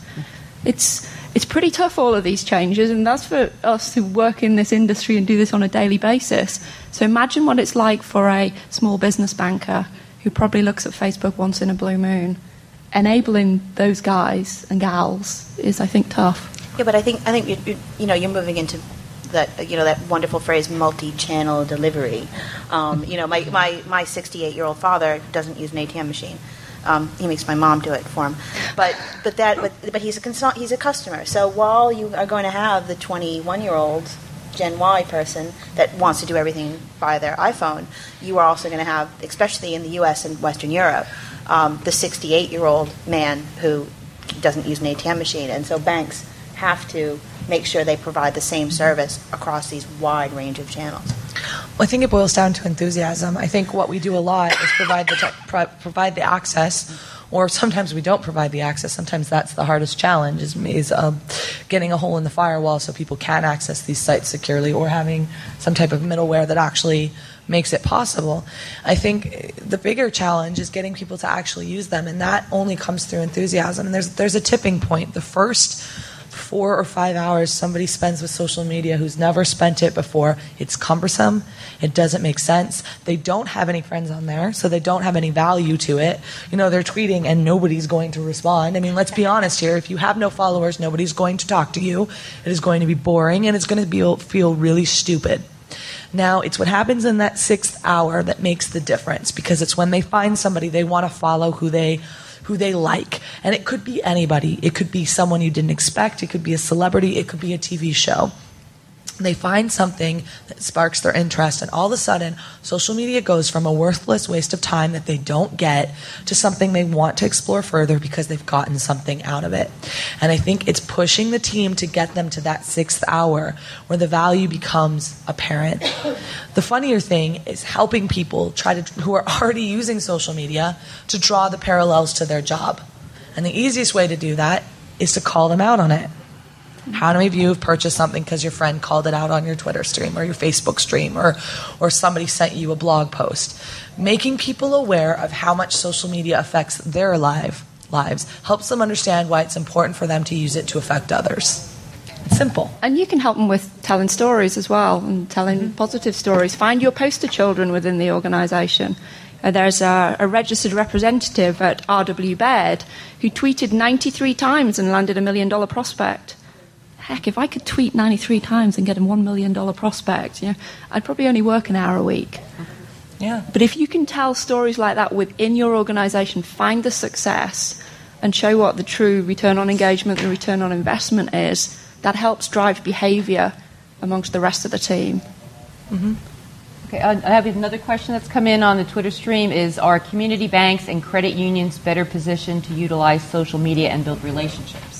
It's it's pretty tough, all of these changes, and that's for us who work in this industry and do this on a daily basis. So imagine what it's like for a small business banker who probably looks at Facebook once in a blue moon. Enabling those guys and gals is, I think, tough. Yeah, but I think I think you, you, you know you're moving into that you know that wonderful phrase, multi-channel delivery. Um, you know, my my my sixty-eight-year-old father doesn't use an A T M machine. Um, he makes my mom do it for him. But but that but, but he's a consult, he's a customer. So while you are going to have the twenty-one-year-old Gen Y person that wants to do everything by their iPhone, you are also going to have, especially in the U S and Western Europe, um, the sixty-eight-year-old man who doesn't use an A T M machine. And so banks have to make sure they provide the same service across these wide range of channels. Well, I think it boils down to enthusiasm. I think what we do a lot is provide the tech, pro- provide the access, or sometimes we don't provide the access. Sometimes that's the hardest challenge, is, is um, getting a hole in the firewall so people can access these sites securely, or having some type of middleware that actually makes it possible. I think the bigger challenge is getting people to actually use them, and that only comes through enthusiasm. And there's there's a tipping point. The first four or five hours somebody spends with social media who's never spent it before, it's cumbersome, it doesn't make sense, they don't have any friends on there, so they don't have any value to it. You know, they're tweeting and nobody's going to respond. I mean, let's be honest here, if you have no followers, nobody's going to talk to you, it is going to be boring, and it's going to be, feel really stupid. Now, it's what happens in that sixth hour that makes the difference, because it's when they find somebody they want to follow who they who they like. And it could be anybody. It could be someone you didn't expect. It could be a celebrity. It could be a T V show. They find something that sparks their interest, and all of a sudden, social media goes from a worthless waste of time that they don't get to something they want to explore further because they've gotten something out of it. And I think it's pushing the team to get them to that sixth hour where the value becomes apparent. The funnier thing is helping people try to who are already using social media to draw the parallels to their job. And the easiest way to do that is to call them out on it. How many of you have purchased something because your friend called it out on your Twitter stream or your Facebook stream, or or somebody sent you a blog post? Making people aware of how much social media affects their life, lives helps them understand why it's important for them to use it to affect others. It's simple. And you can help them with telling stories as well, and telling mm-hmm. positive stories. Find your poster children within the organisation. Uh, there's a, a registered representative at R W Baird who tweeted ninety-three times and landed a million dollar prospect. Heck, if I could tweet ninety-three times and get a one million dollar prospect, you know, I'd probably only work an hour a week. Yeah. But if you can tell stories like that within your organisation, find the success, and show what the true return on engagement, the return on investment is, that helps drive behaviour amongst the rest of the team. Mm-hmm. Okay, I have another question that's come in on the Twitter stream. Is, are community banks and credit unions better positioned to utilize social media and build relationships?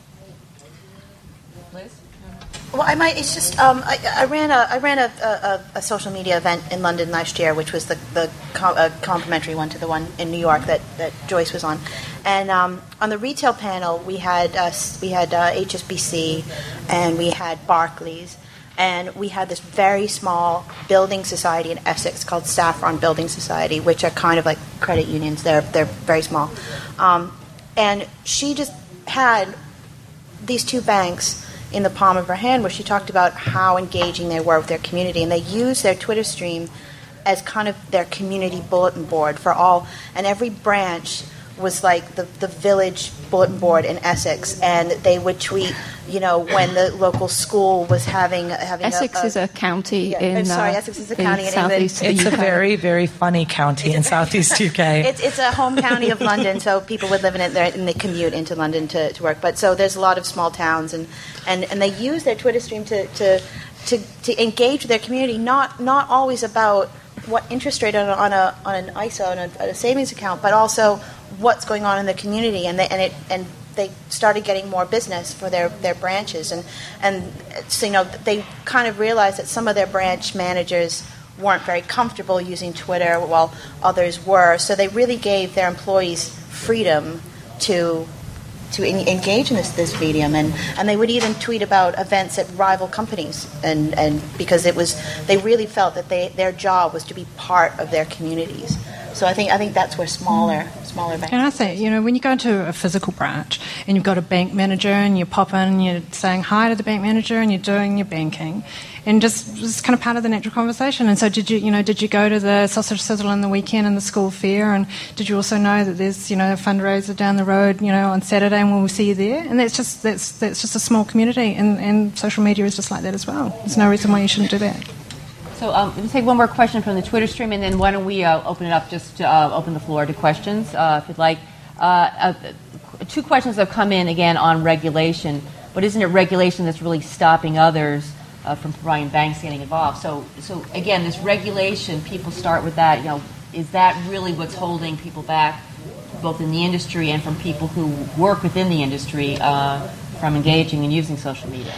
Well, I might. It's just um, I, I ran a I ran a, a, a social media event in London last year, which was the the com- a complimentary one to the one in New York that, that Joyce was on. And um, on the retail panel, we had uh, we had uh, H S B C, and we had Barclays, and we had this very small building society in Essex called Saffron Building Society, which are kind of like credit unions. They're they're very small, um, and she just had these two banks in the palm of her hand, where she talked about how engaging they were with their community, and they used their Twitter stream as kind of their community bulletin board for all, and every branch was like the, the village bulletin board in Essex, and they would tweet, you know, when the local school was having having Essex a, a, is a county yeah, in I'm sorry, uh, Essex is a county in southeast England. of the It's U K. a very, very funny county in southeast U K. It's, it's a home county of London, so people would live in it there and they commute into London to, to work. But so there's a lot of small towns, and, and, and they use their Twitter stream to, to, to, to engage with their community, not not always about what interest rate on a, on, a, on an I S O and a, a savings account, but also what's going on in the community, and they, and it and they started getting more business for their, their branches, and and so, you know, they kind of realized that some of their branch managers weren't very comfortable using Twitter while others were, so they really gave their employees freedom to to en- engage in this, this medium, and, and they would even tweet about events at rival companies, and, and because it was they really felt that they their job was to be part of their communities. So I think I think that's where smaller smaller banks. And I say, you know, when you go into a physical branch and you've got a bank manager and you pop in and you're saying hi to the bank manager and you're doing your banking, and just just kind of part of the natural conversation. And so did you, you know, did you go to the sausage sizzle on the weekend and the school fair? And did you also know that there's, you know, a fundraiser down the road, you know, on Saturday, and we'll see you there? And that's just that's that's just a small community, and, and social media is just like that as well. There's no reason why you shouldn't do that. So um, let me take one more question from the Twitter stream, and then why don't we uh, open it up, just to uh, open the floor to questions, uh, if you'd like. Uh, uh, two questions have come in, again, on regulation. But isn't it regulation that's really stopping others uh, from providing banks getting involved? So, so again, this regulation, people start with that. You know, is that really what's holding people back, both in the industry and from people who work within the industry, uh, from engaging and using social media?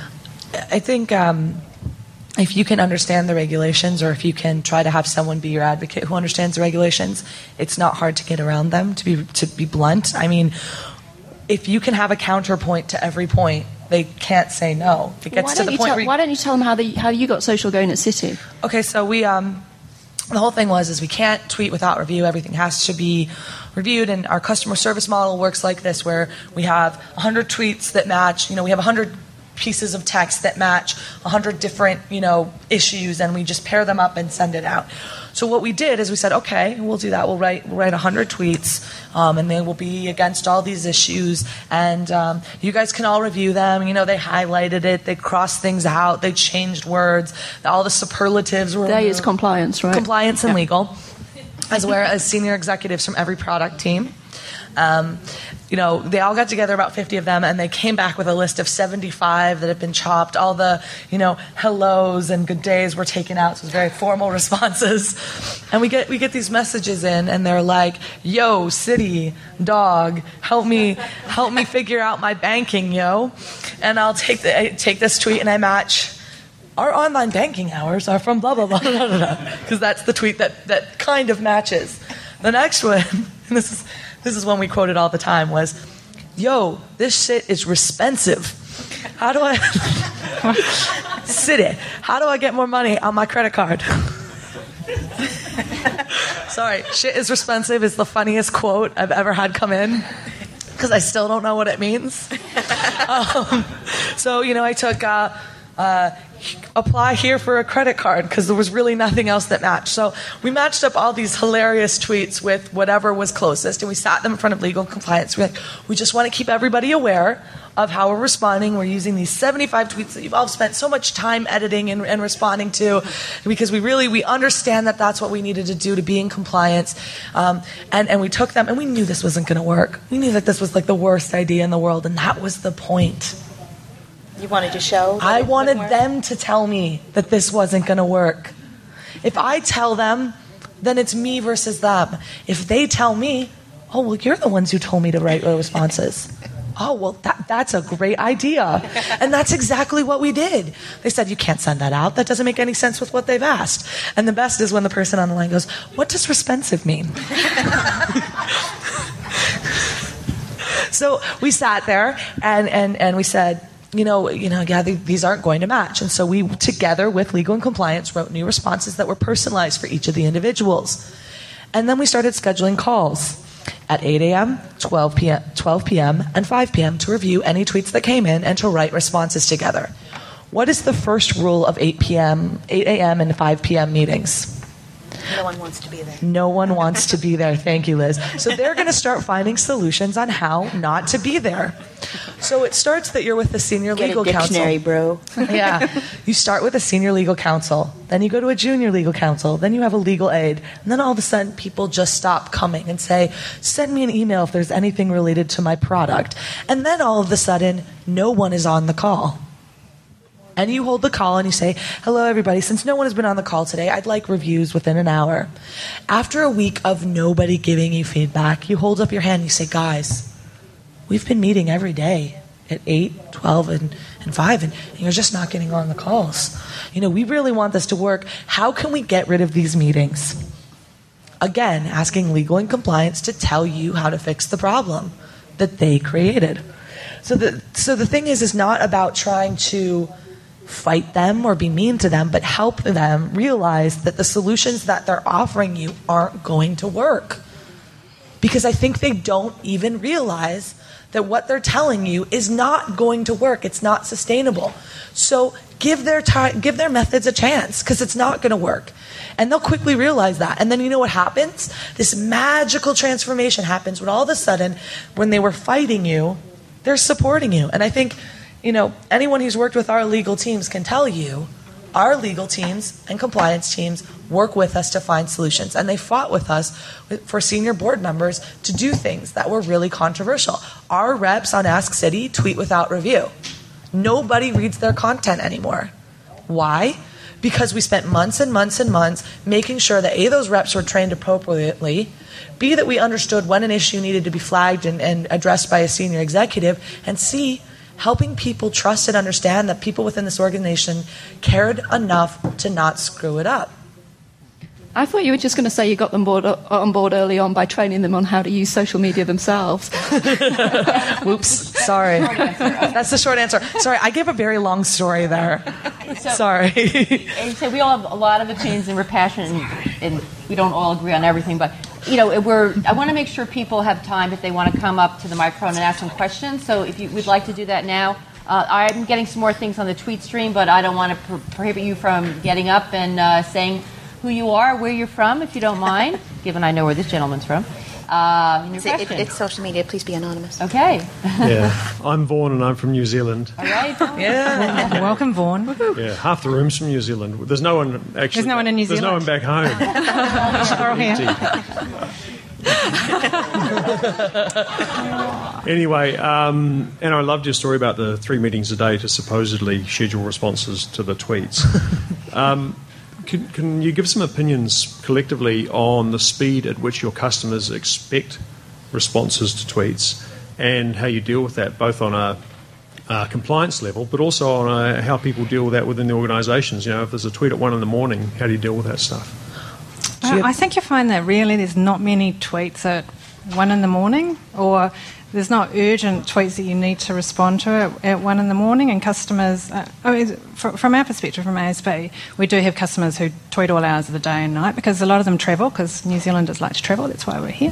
I think um, if you can understand the regulations, or if you can try to have someone be your advocate who understands the regulations, it's not hard to get around them, to be to be blunt. I mean, if you can have a counterpoint to every point, they can't say no. It gets why to don't the you point tell, where you, why don't you tell them how, the, how you got social going at City? Okay, so we um, the whole thing was is we can't tweet without review. Everything has to be reviewed, and our customer service model works like this, where we have one hundred tweets that match. You know, we have one hundred pieces of text that match one hundred different, you know, issues, and we just pair them up and send it out. So what we did is we said, okay, we'll do that. We'll write we'll write one hundred tweets, um, and they will be against all these issues, and um, you guys can all review them. You know, they highlighted it, they crossed things out, they changed words, all the superlatives were They is compliance, right? compliance and Yeah. legal, as well as senior executives from every product team. Um, you know, they all got together, about fifty of them, and they came back with a list of seventy-five that had been chopped. All the, you know, hellos and good days were taken out, so it was very formal responses. And we get we get these messages in, and they're like, "Yo, City, dog, help me, help me figure out my banking, yo." And I'll take the, I take this tweet and I match, "Our online banking hours are from blah blah blah blah blah," because that's the tweet that that kind of matches. The next one, and this is. This is one we quoted all the time, was, "Yo, this shit is respensive. How do I... City, how do I get more money on my credit card?" Sorry, shit is respensive is the funniest quote I've ever had come in, because I still don't know what it means. um, so, you know, I took... Uh, Uh, apply here for a credit card, because there was really nothing else that matched. So we matched up all these hilarious tweets with whatever was closest, and we sat them in front of legal and compliance. We're like, we just want to keep everybody aware of how we're responding. We're using these seventy-five tweets that you've all spent so much time editing and, and responding to, because we really, we understand that that's what we needed to do to be in compliance. Um, and, and we took them, and we knew this wasn't going to work. We knew that this was like the worst idea in the world, and that was the point. You wanted to show? I wanted them to tell me that this wasn't going to work. If I tell them, then it's me versus them. If they tell me, "Oh, well, you're the ones who told me to write responses." "Oh, well, that, that's a great idea." And that's exactly what we did. They said, "You can't send that out. That doesn't make any sense with what they've asked." And the best is when the person on the line goes, "What does responsive mean?" So we sat there and, and, and we said, you know, you know, yeah, these aren't going to match. And so we, together with legal and compliance, wrote new responses that were personalized for each of the individuals. And then we started scheduling calls at eight a.m., twelve p.m., twelve p.m., and five p.m. to review any tweets that came in and to write responses together. What is the first rule of eight p.m., eight a.m., and five p.m. meetings? No one wants to be there. No one wants to be there. Thank you, Liz. So they're going to start finding solutions on how not to be there. So it starts that you're with the senior Get legal a dictionary, counsel. bro. Yeah. You start with a senior legal counsel. Then you go to a junior legal counsel. Then you have a legal aid. And then all of a sudden, people just stop coming and say, send me an email if there's anything related to my product. And then all of a sudden, no one is on the call. And you hold the call and you say, hello, everybody. Since no one has been on the call today, I'd like reviews within an hour. After a week of nobody giving you feedback, you hold up your hand and you say, guys, we've been meeting every day at eight, twelve, and, and five, and you're just not getting on the calls. You know, we really want this to work. How can we get rid of these meetings? Again, asking legal and compliance to tell you how to fix the problem that they created. So the, so the thing is, is not about trying to fight them or be mean to them, but help them realize that the solutions that they're offering you aren't going to work. Because I think they don't even realize that what they're telling you is not going to work. It's not sustainable. So give their time, give their methods a chance, because it's not going to work. And they'll quickly realize that. And then you know what happens? This magical transformation happens when all of a sudden, when they were fighting you, they're supporting you. And I think, you know, anyone who's worked with our legal teams can tell you, our legal teams and compliance teams work with us to find solutions. And they fought with us for senior board members to do things that were really controversial. Our reps on Ask City tweet without review. Nobody reads their content anymore. Why? Because we spent months and months and months making sure that A, those reps were trained appropriately, B, that we understood when an issue needed to be flagged and, and addressed by a senior executive, and C, helping people trust and understand that people within this organization cared enough to not screw it up. I thought you were just going to say you got them board, on board early on by training them on how to use social media themselves. Whoops, sorry. That's the short answer. Sorry, I gave a very long story there. So, sorry. And so we all have a lot of opinions and we're passionate and, and we don't all agree on everything, but you know, we're, I want to make sure people have time if they want to come up to the microphone and ask some questions. So if you, we'd like to do that now. Uh, I'm getting some more things on the tweet stream, but I don't want to pro- prohibit you from getting up and uh, saying who you are, where you're from, if you don't mind, given I know where this gentleman's from. Uh, and your It's, it, question. it's social media. Please be anonymous. Okay. Yeah, I'm Vaughan and I'm from New Zealand. All right. Yeah. Welcome, Vaughan. Yeah, half the room's from New Zealand. There's no one actually. There's no one in New There's Zealand. no one back home. We're all here. Anyway, um, and I loved your story about the three meetings a day to supposedly schedule responses to the tweets. Um, can, can you give some opinions collectively on the speed at which your customers expect responses to tweets and how you deal with that, both on a uh, compliance level, but also on a, how people deal with that within the organisations? You know, if there's a tweet at one in the morning, how do you deal with that stuff? I I think you find that really there's not many tweets at one in the morning, or there's not urgent tweets that you need to respond to at, at one in the morning. And customers, uh, I mean, from, from our perspective, from A S B, we do have customers who tweet all hours of the day and night because a lot of them travel, because New Zealanders like to travel. That's why we're here.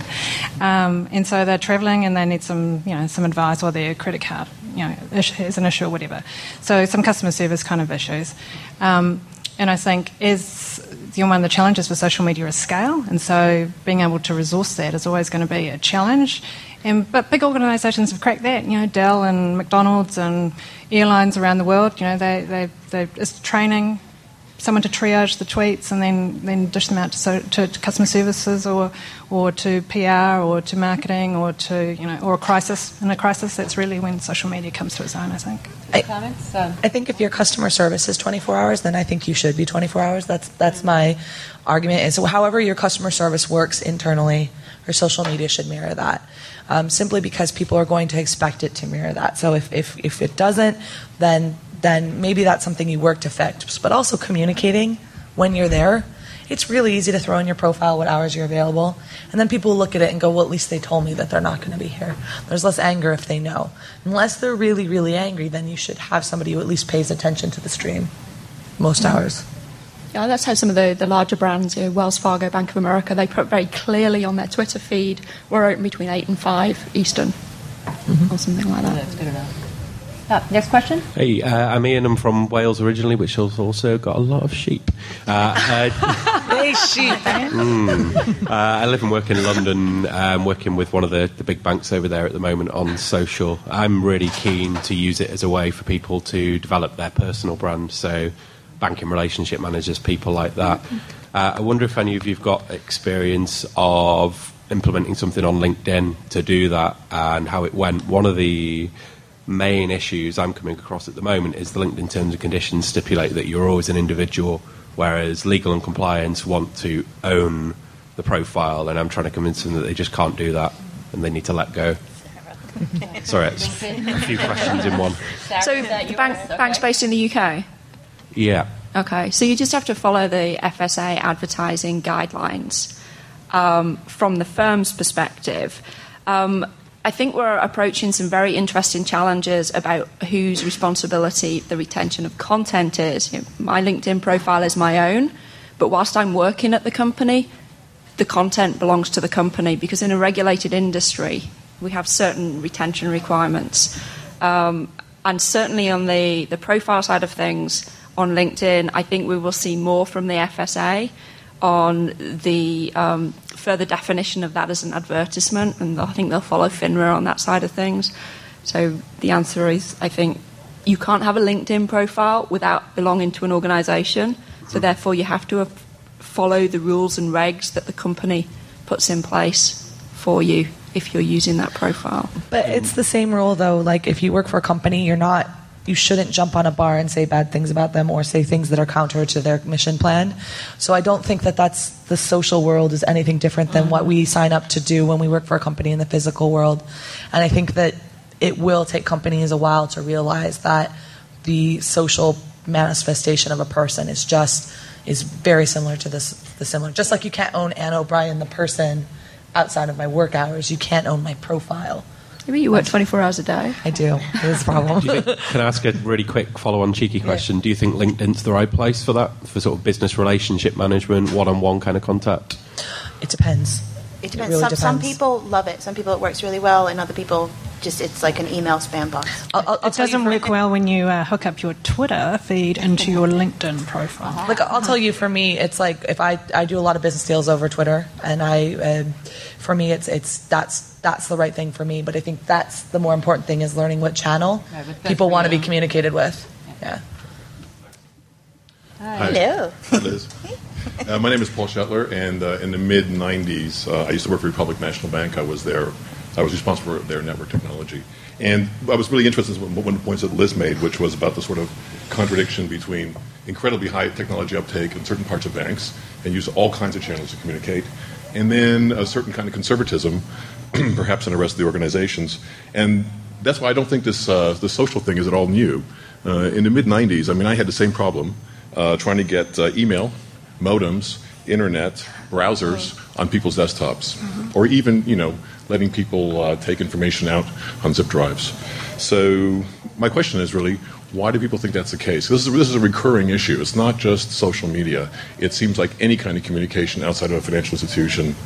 Um, and so they're travelling and they need some, you know, some advice, or their credit card, you know, is an issue or whatever. So some customer service kind of issues. Um, and I think as you know, one of the challenges for social media is scale, and so being able to resource that is always going to be a challenge. And but big organisations have cracked that. You know, Dell and McDonald's and airlines around the world. You know, they they they it's training someone to triage the tweets and then, then dish them out to, so, to customer services or or to P R or to marketing or to you know or a crisis. In a crisis, that's really when social media comes to its own, I think. I, Comments? So. I think if your customer service is twenty-four hours, then I think you should be twenty-four hours. That's that's my argument. And so however your customer service works internally, your social media should mirror that. Um, simply because people are going to expect it to mirror that. So if, if, if it doesn't, then then maybe that's something you work to fix. But also communicating when you're there. It's really easy to throw in your profile what hours you're available. And then people look at it and go, well, at least they told me that they're not going to be here. There's less anger if they know. Unless they're really, really angry, then you should have somebody who at least pays attention to the stream most mm-hmm. hours. Yeah, that's how some of the, the larger brands, you know, Wells Fargo, Bank of America, they put very clearly on their Twitter feed, we're open between eight and five Eastern, mm-hmm. or something like that. Oh, that's good enough. Uh, next question. Hey, uh, I'm Ian. I'm from Wales originally, which has also got a lot of sheep. Uh, uh, Say sheep. Mm. Uh, I live and work in London. I'm working with one of the, the big banks over there at the moment on social. I'm really keen to use it as a way for people to develop their personal brand. So banking relationship managers, people like that. Uh, I wonder if any of you've got experience of implementing something on LinkedIn to do that and how it went. One of the main issues I'm coming across at the moment is the LinkedIn terms and conditions stipulate that you're always an individual, whereas legal and compliance want to own the profile, and I'm trying to convince them that they just can't do that and they need to let go. Sorry, it's a few questions in one. So the bank, bank's based in the U K? Yeah. Okay, so you just have to follow the F S A advertising guidelines um, from the firm's perspective. Um, I think we're approaching some very interesting challenges about whose responsibility the retention of content is. You know, my LinkedIn profile is my own, but whilst I'm working at the company, the content belongs to the company, because in a regulated industry, we have certain retention requirements. Um, and certainly on the, the profile side of things, on LinkedIn, I think we will see more from the F S A on the um, further definition of that as an advertisement, and I think they'll follow FINRA on that side of things. So the answer is, I think, you can't have a LinkedIn profile without belonging to an organisation, so therefore you have to follow the rules and regs that the company puts in place for you if you're using that profile. But it's the same rule, though. Like, if you work for a company, you're not... you shouldn't jump on a bar and say bad things about them or say things that are counter to their mission plan. So I don't think that that's the social world is anything different than what we sign up to do when we work for a company in the physical world. And I think that it will take companies a while to realize that the social manifestation of a person is just is very similar to this the similar. Just like you can't own Anne O'Brien, the person, outside of my work hours, you can't own my profile. Maybe you work twenty-four hours a day. I do. It's a problem. Do you think, can I ask a really quick follow-on cheeky question? Yeah. Do you think LinkedIn's the right place for that, for sort of business relationship management, one-on-one kind of contact? It depends. It depends. It really some, depends. some people love it. Some people it works really well, and other people just it's like an email spam box. I'll, I'll, I'll it doesn't work me, well when you uh, hook up your Twitter feed into your LinkedIn profile. Uh-huh. Like I'll tell you, for me, it's like if I, I do a lot of business deals over Twitter, and I, uh, for me, it's it's that's that's the right thing for me. But I think that's the more important thing is learning what channel right, people want to be communicated with. Yeah. Hi. Hello. Hi, Liz. Uh, my name is Paul Shetler, and uh, in the mid nineties, uh, I used to work for Republic National Bank. I was there. I was responsible for their network technology. And I was really interested in one of the points that Liz made, which was about the sort of contradiction between incredibly high technology uptake in certain parts of banks and use all kinds of channels to communicate, and then a certain kind of conservatism, perhaps in the rest of the organizations. And that's why I don't think this uh, the social thing is at all new. Uh, in the mid nineties, I mean, I had the same problem uh, trying to get uh, email, modems, internet, browsers on people's desktops, mm-hmm. or even, you know, letting people uh, take information out on zip drives. So my question is really, why do people think that's the case? This is, this is a recurring issue. It's not just social media. It seems like any kind of communication outside of a financial institution,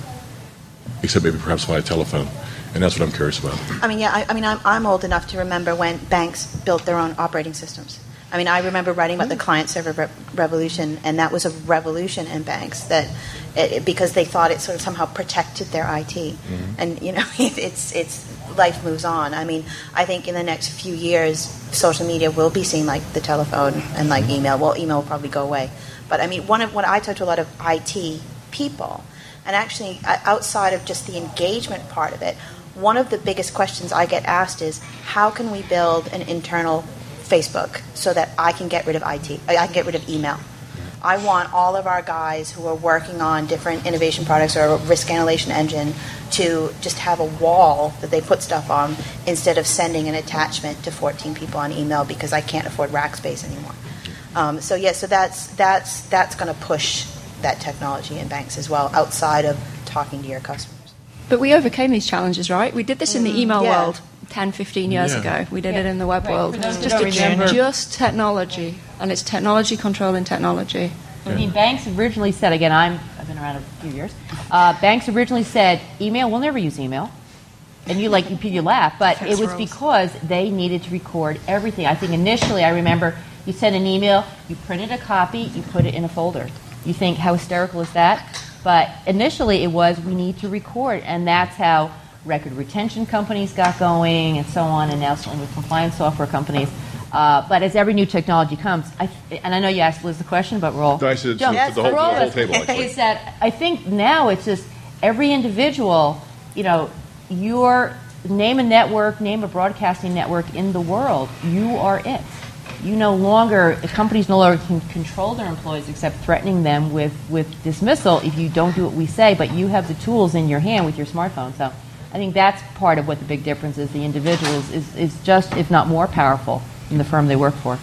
except maybe perhaps via telephone. And that's what I'm curious about. I mean, yeah, I, I mean, I'm, I'm old enough to remember when banks built their own operating systems. I mean, I remember writing about the client-server re- revolution, and that was a revolution in banks that it, because they thought it sort of somehow protected their I T. Mm-hmm. And you know, it, it's it's life moves on. I mean, I think in the next few years, social media will be seen like the telephone and like email. Well, email will probably go away, but I mean, one of what I talk to a lot of I T people, and actually outside of just the engagement part of it, one of the biggest questions I get asked is, how can we build an internal Facebook so that I can get rid of I T, I can get rid of email. I want all of our guys who are working on different innovation products or a risk analysis engine to just have a wall that they put stuff on instead of sending an attachment to fourteen people on email because I can't afford rack space anymore. Um, so yeah, so that's that's that's going to push that technology in banks as well, outside of talking to your customers. But we overcame these challenges, right? We did this in the email yeah. world ten, fifteen years yeah. ago. We did yeah. it in the web right. world. For those It's who just, don't a, remember. just technology, and it's technology controlling technology. I mean, banks originally said, again, I'm, I've been around a few years, uh, banks originally said, email, we'll never use email. And you like, you, you laugh, but it was because they needed to record everything. I think initially, I remember, you sent an email, you printed a copy, you put it in a folder. You think, how hysterical is that? But initially it was, we need to record, and that's how record retention companies got going and so on, and now certainly with compliance software companies. Uh, but as every new technology comes, I, and I know you asked Liz the question, but Roll. No, I said Jump. to the whole, the whole table, actually. Is that I think now it's just every individual, you know, your name a network, name a broadcasting network in the world, you are it. You no longer, the companies no longer can control their employees except threatening them with, with dismissal if you don't do what we say, but you have the tools in your hand with your smartphone. So I think that's part of what the big difference is. The individuals is, is just, if not more powerful in the firm they work for.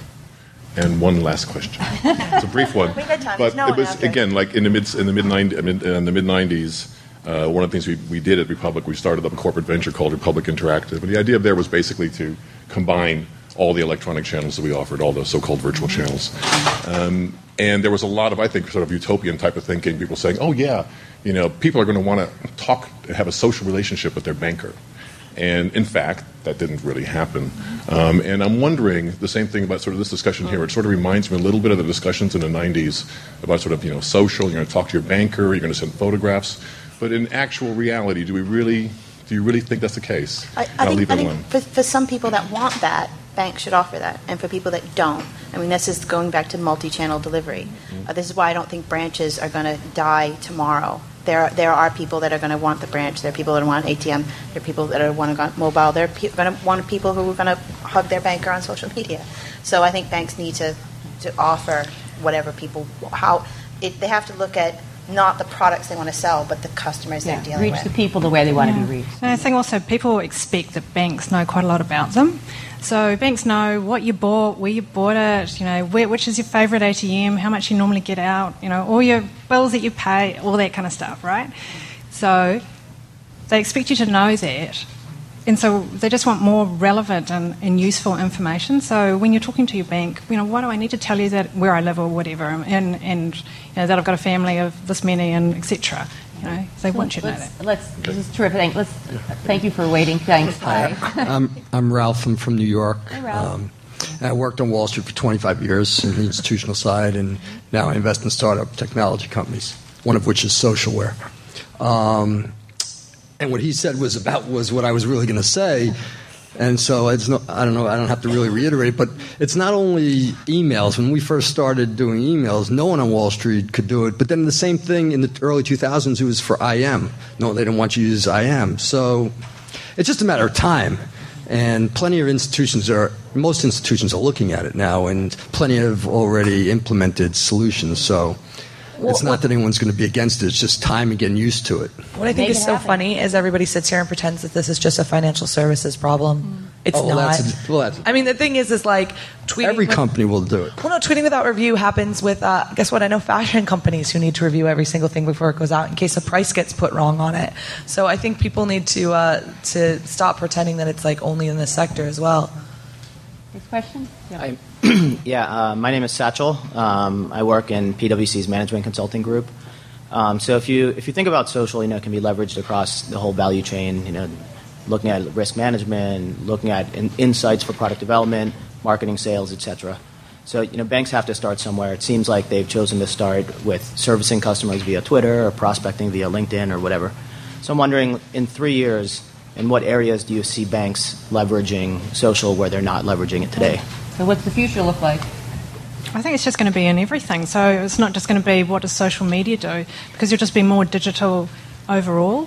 And one last question. It's a brief one, We got time. but There's no it one was out there. again like in the mid in the mid ninety in the mid nineties. Uh, one of the things we, we did at Republic, we started up a corporate venture called Republic Interactive, and the idea there was basically to combine all the electronic channels that we offered, all the so-called virtual channels. Um, and there was a lot of, I think, sort of utopian type of thinking. People saying, "Oh yeah, you know, people are going to want to talk, have a social relationship with their banker." And in fact, that didn't really happen. Um, and I'm wondering the same thing about sort of this discussion here. It sort of reminds me a little bit of the discussions in the nineties about sort of, you know, social. You're going to talk to your banker. You're going to send photographs. But in actual reality, do we really, do you really think that's the case? I, I And I'll think, leave I it think alone. for, for some people that want that, banks should offer that. And for people that don't, I mean, this is going back to multi-channel delivery. Mm-hmm. Uh, this is why I don't think branches are going to die tomorrow. There, there are people that are going to want the branch. There are people that want an A T M. There are people that are want to go mobile. There are pe- going to want people who are going to hug their banker on social media. So I think banks need to, to offer whatever people, how it, they have to look at not the products they want to sell, but the customers Yeah, they're dealing reach with. the people the way they want to be reached. And I think also people expect that banks know quite a lot about them. So banks know what you bought, where you bought it, you know, where, which is your favourite A T M, how much you normally get out, you know, all your bills that you pay, all that kind of stuff, right? So they expect you to know that. And so they just want more relevant and, and useful information. So when you're talking to your bank, you know, why do I need to tell you that where I live or whatever, and, and you know, that I've got a family of this many and et cetera. You know, they want you to know let's, that. let's, this is terrific. Thank, let's, thank you for waiting. Thanks. Hi. I'm, I'm Ralph. I'm from New York. Hey, Ralph. Um, and I worked on Wall Street for twenty-five years in the institutional side, and now I invest in startup technology companies, one of which is Socialware. Um, and what he said was about was what I was really going to say. And so it's no, I don't know, I don't have to really reiterate, but it's not only emails. When we first started doing emails, no one on Wall Street could do it. But then the same thing in the early two thousands, it was for I M. No, they didn't want you to use I M. So it's just a matter of time. And plenty of institutions are, most institutions are looking at it now, and plenty have already implemented solutions. So it's not that anyone's going to be against it. It's just time and getting used to it. What I think Make is it so happen. funny is everybody sits here and pretends that this is just a financial services problem. It's Oh, well, not. that's a- well, that's- I mean, the thing is, is like tweeting. Every with- company will do it. Well, no, tweeting without review happens with, uh, guess what? I know fashion companies who need to review every single thing before it goes out in case a price gets put wrong on it. So I think people need to uh, to stop pretending that it's like only in this sector as well. Next question? Yeah. I, yeah, uh, my name is Satchel. Um, I work in PwC's management consulting group. Um, so if you if you think about social, you know, it can be leveraged across the whole value chain. You know, looking at risk management, looking at in, insights for product development, marketing, sales, et cetera. So you know, banks have to start somewhere. It seems like they've chosen to start with servicing customers via Twitter or prospecting via LinkedIn or whatever. So I'm wondering, in three years, in what areas do you see banks leveraging social where they're not leveraging it today? So what's the future look like? I think it's just going to be in everything. So it's not just going to be what does social media do, because you'll just be more digital overall.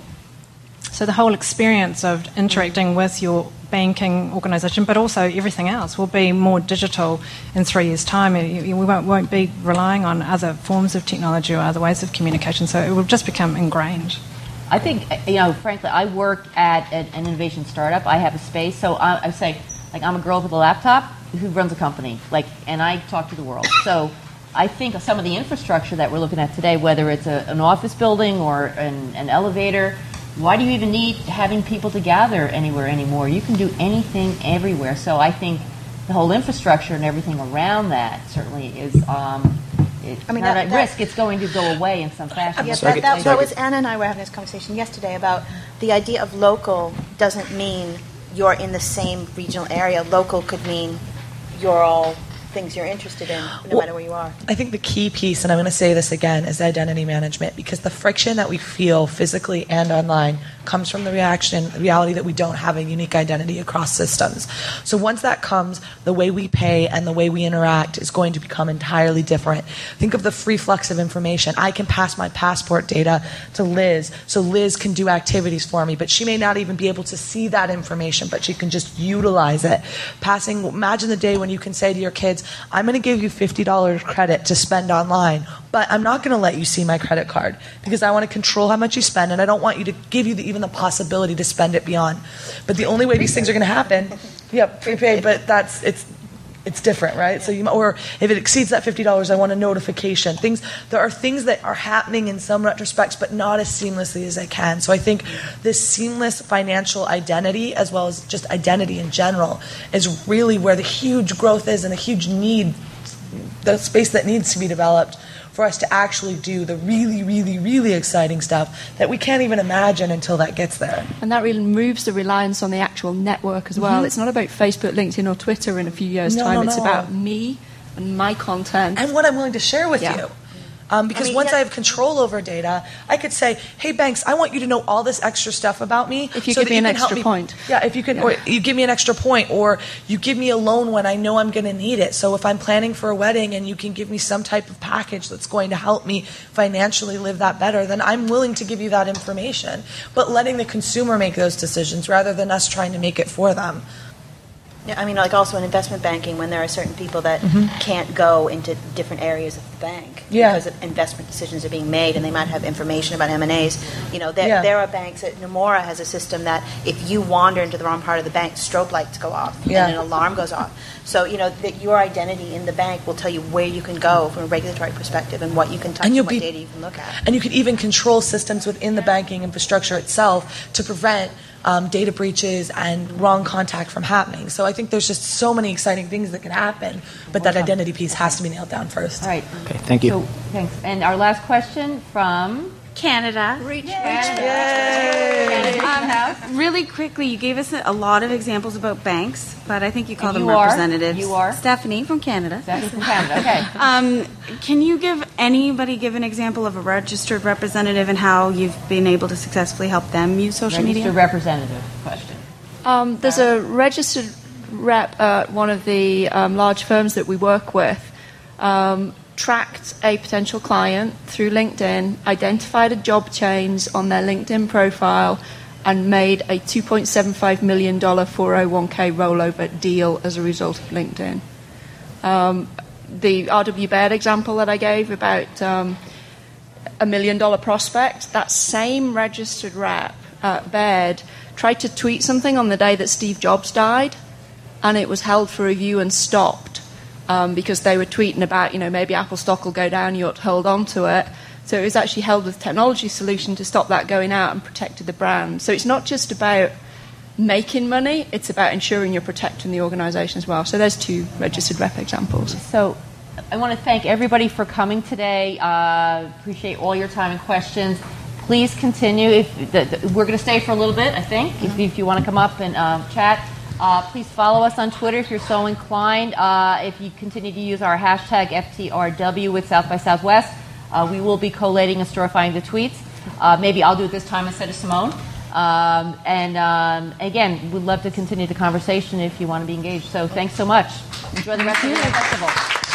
So the whole experience of interacting with your banking organisation, but also everything else, will be more digital in three years' time. We won't, won't be relying on other forms of technology or other ways of communication. So it will just become ingrained. I think, you know, frankly, I work at an an innovation startup. I have a space, so I, I say, like, I'm a girl with a laptop who runs a company, like, and I talk to the world. So I think some of the infrastructure that we're looking at today, whether it's a, an office building or an, an elevator, why do you even need having people to gather anywhere anymore? You can do anything everywhere. So I think the whole infrastructure and everything around that certainly is um, it's I mean, not that- at that- risk. It's going to go away in some fashion. Yeah, So I that, could- that, so I that could- was Anna and I were having this conversation yesterday about the idea of local doesn't mean you're in the same regional area. Local could mean you're all things you're interested in, no well, matter where you are. I think the key piece, and I'm going to say this again, is identity management, because the friction that we feel physically and online comes from the reaction, the reality that we don't have a unique identity across systems. So once that comes, the way we pay and the way we interact is going to become entirely different. Think of the free flux of information. I can pass my passport data to Liz, so Liz can do activities for me, but she may not even be able to see that information, but she can just utilize it. Passing, imagine the day when you can say to your kids, I'm going to give you fifty dollars credit to spend online, but I'm not going to let you see my credit card because I want to control how much you spend, and I don't want you to give you the, even the possibility to spend it beyond. But the only way these things are going to happen, yeah, prepaid, but that's it's it's different, right? So you, or if it exceeds that fifty dollars, I want a notification. Things there are things that are happening in some retrospects, but not as seamlessly as I can. So I think this seamless financial identity, as well as just identity in general, is really where the huge growth is and the huge need, the space that needs to be developed for us to actually do the really, really, really exciting stuff that we can't even imagine until that gets there. And that really removes the reliance on the actual network as well. Mm-hmm. It's not about Facebook, LinkedIn, or Twitter in a few years' no, time. No, it's no. about me and my content. And what I'm willing to share with yeah. you. Um, because I mean, once yeah. I have control over data, I could say, hey, Banks, I want you to know all this extra stuff about me. If you so give that me you an can extra help me. point. Yeah, if you can, yeah. or you give me an extra point, or you give me a loan when I know I'm going to need it. So if I'm planning for a wedding and you can give me some type of package that's going to help me financially live that better, then I'm willing to give you that information. But letting the consumer make those decisions rather than us trying to make it for them. Yeah, I mean, like also in investment banking, when there are certain people that mm-hmm. can't go into different areas of the bank yeah. because of investment decisions are being made, and they might have information about M and A's. You know, there, yeah. there are banks that Nomura has a system that if you wander into the wrong part of the bank, strobe lights go off yeah. and an alarm goes off. So you know that your identity in the bank will tell you where you can go from a regulatory perspective and what you can touch and, and what be, data you can look at. And you can even control systems within the banking infrastructure itself to prevent Um, data breaches and wrong contact from happening. So I think there's just so many exciting things that can happen, but that identity piece has to be nailed down first. All right. Okay, thank you. So, thanks. And our last question from Canada. Reach Canada. Yay. Um, really quickly, you gave us a lot of examples about banks, but I think you call and them you representatives. Are? You are? Stephanie from Canada. Stephanie from Canada, okay. um, can you give anybody give an example of a registered representative and how you've been able to successfully help them use social registered media? Registered representative question. Um, there's a registered rep at one of the um, large firms that we work with. Um, tracked a potential client through LinkedIn, identified a job change on their LinkedIn profile, and made a two point seven five million dollars four oh one k rollover deal as a result of LinkedIn. Um, the R W Baird example that I gave about um, a million dollar prospect, that same registered rep at Baird tried to tweet something on the day that Steve Jobs died, and it was held for review and stopped. Um, because they were tweeting about, you know, maybe Apple stock will go down, you ought to hold on to it. So it was actually held with Technology Solution to stop that going out and protected the brand. So it's not just about making money, it's about ensuring you're protecting the organisation as well. So there's two registered rep examples. So I want to thank everybody for coming today. Uh, appreciate all your time and questions. Please continue. If the, the, we're going to stay for a little bit, I think, mm-hmm. if, if you want to come up and uh, chat. Uh, please follow us on Twitter if you're so inclined. Uh, if you continue to use our hashtag F T R W with South by Southwest, uh, we will be collating and storifying the tweets. Uh, maybe I'll do it this time instead of Simone. Um, and um, again, we'd love to continue the conversation if you want to be engaged. So thanks so much. Enjoy the rest of your festival.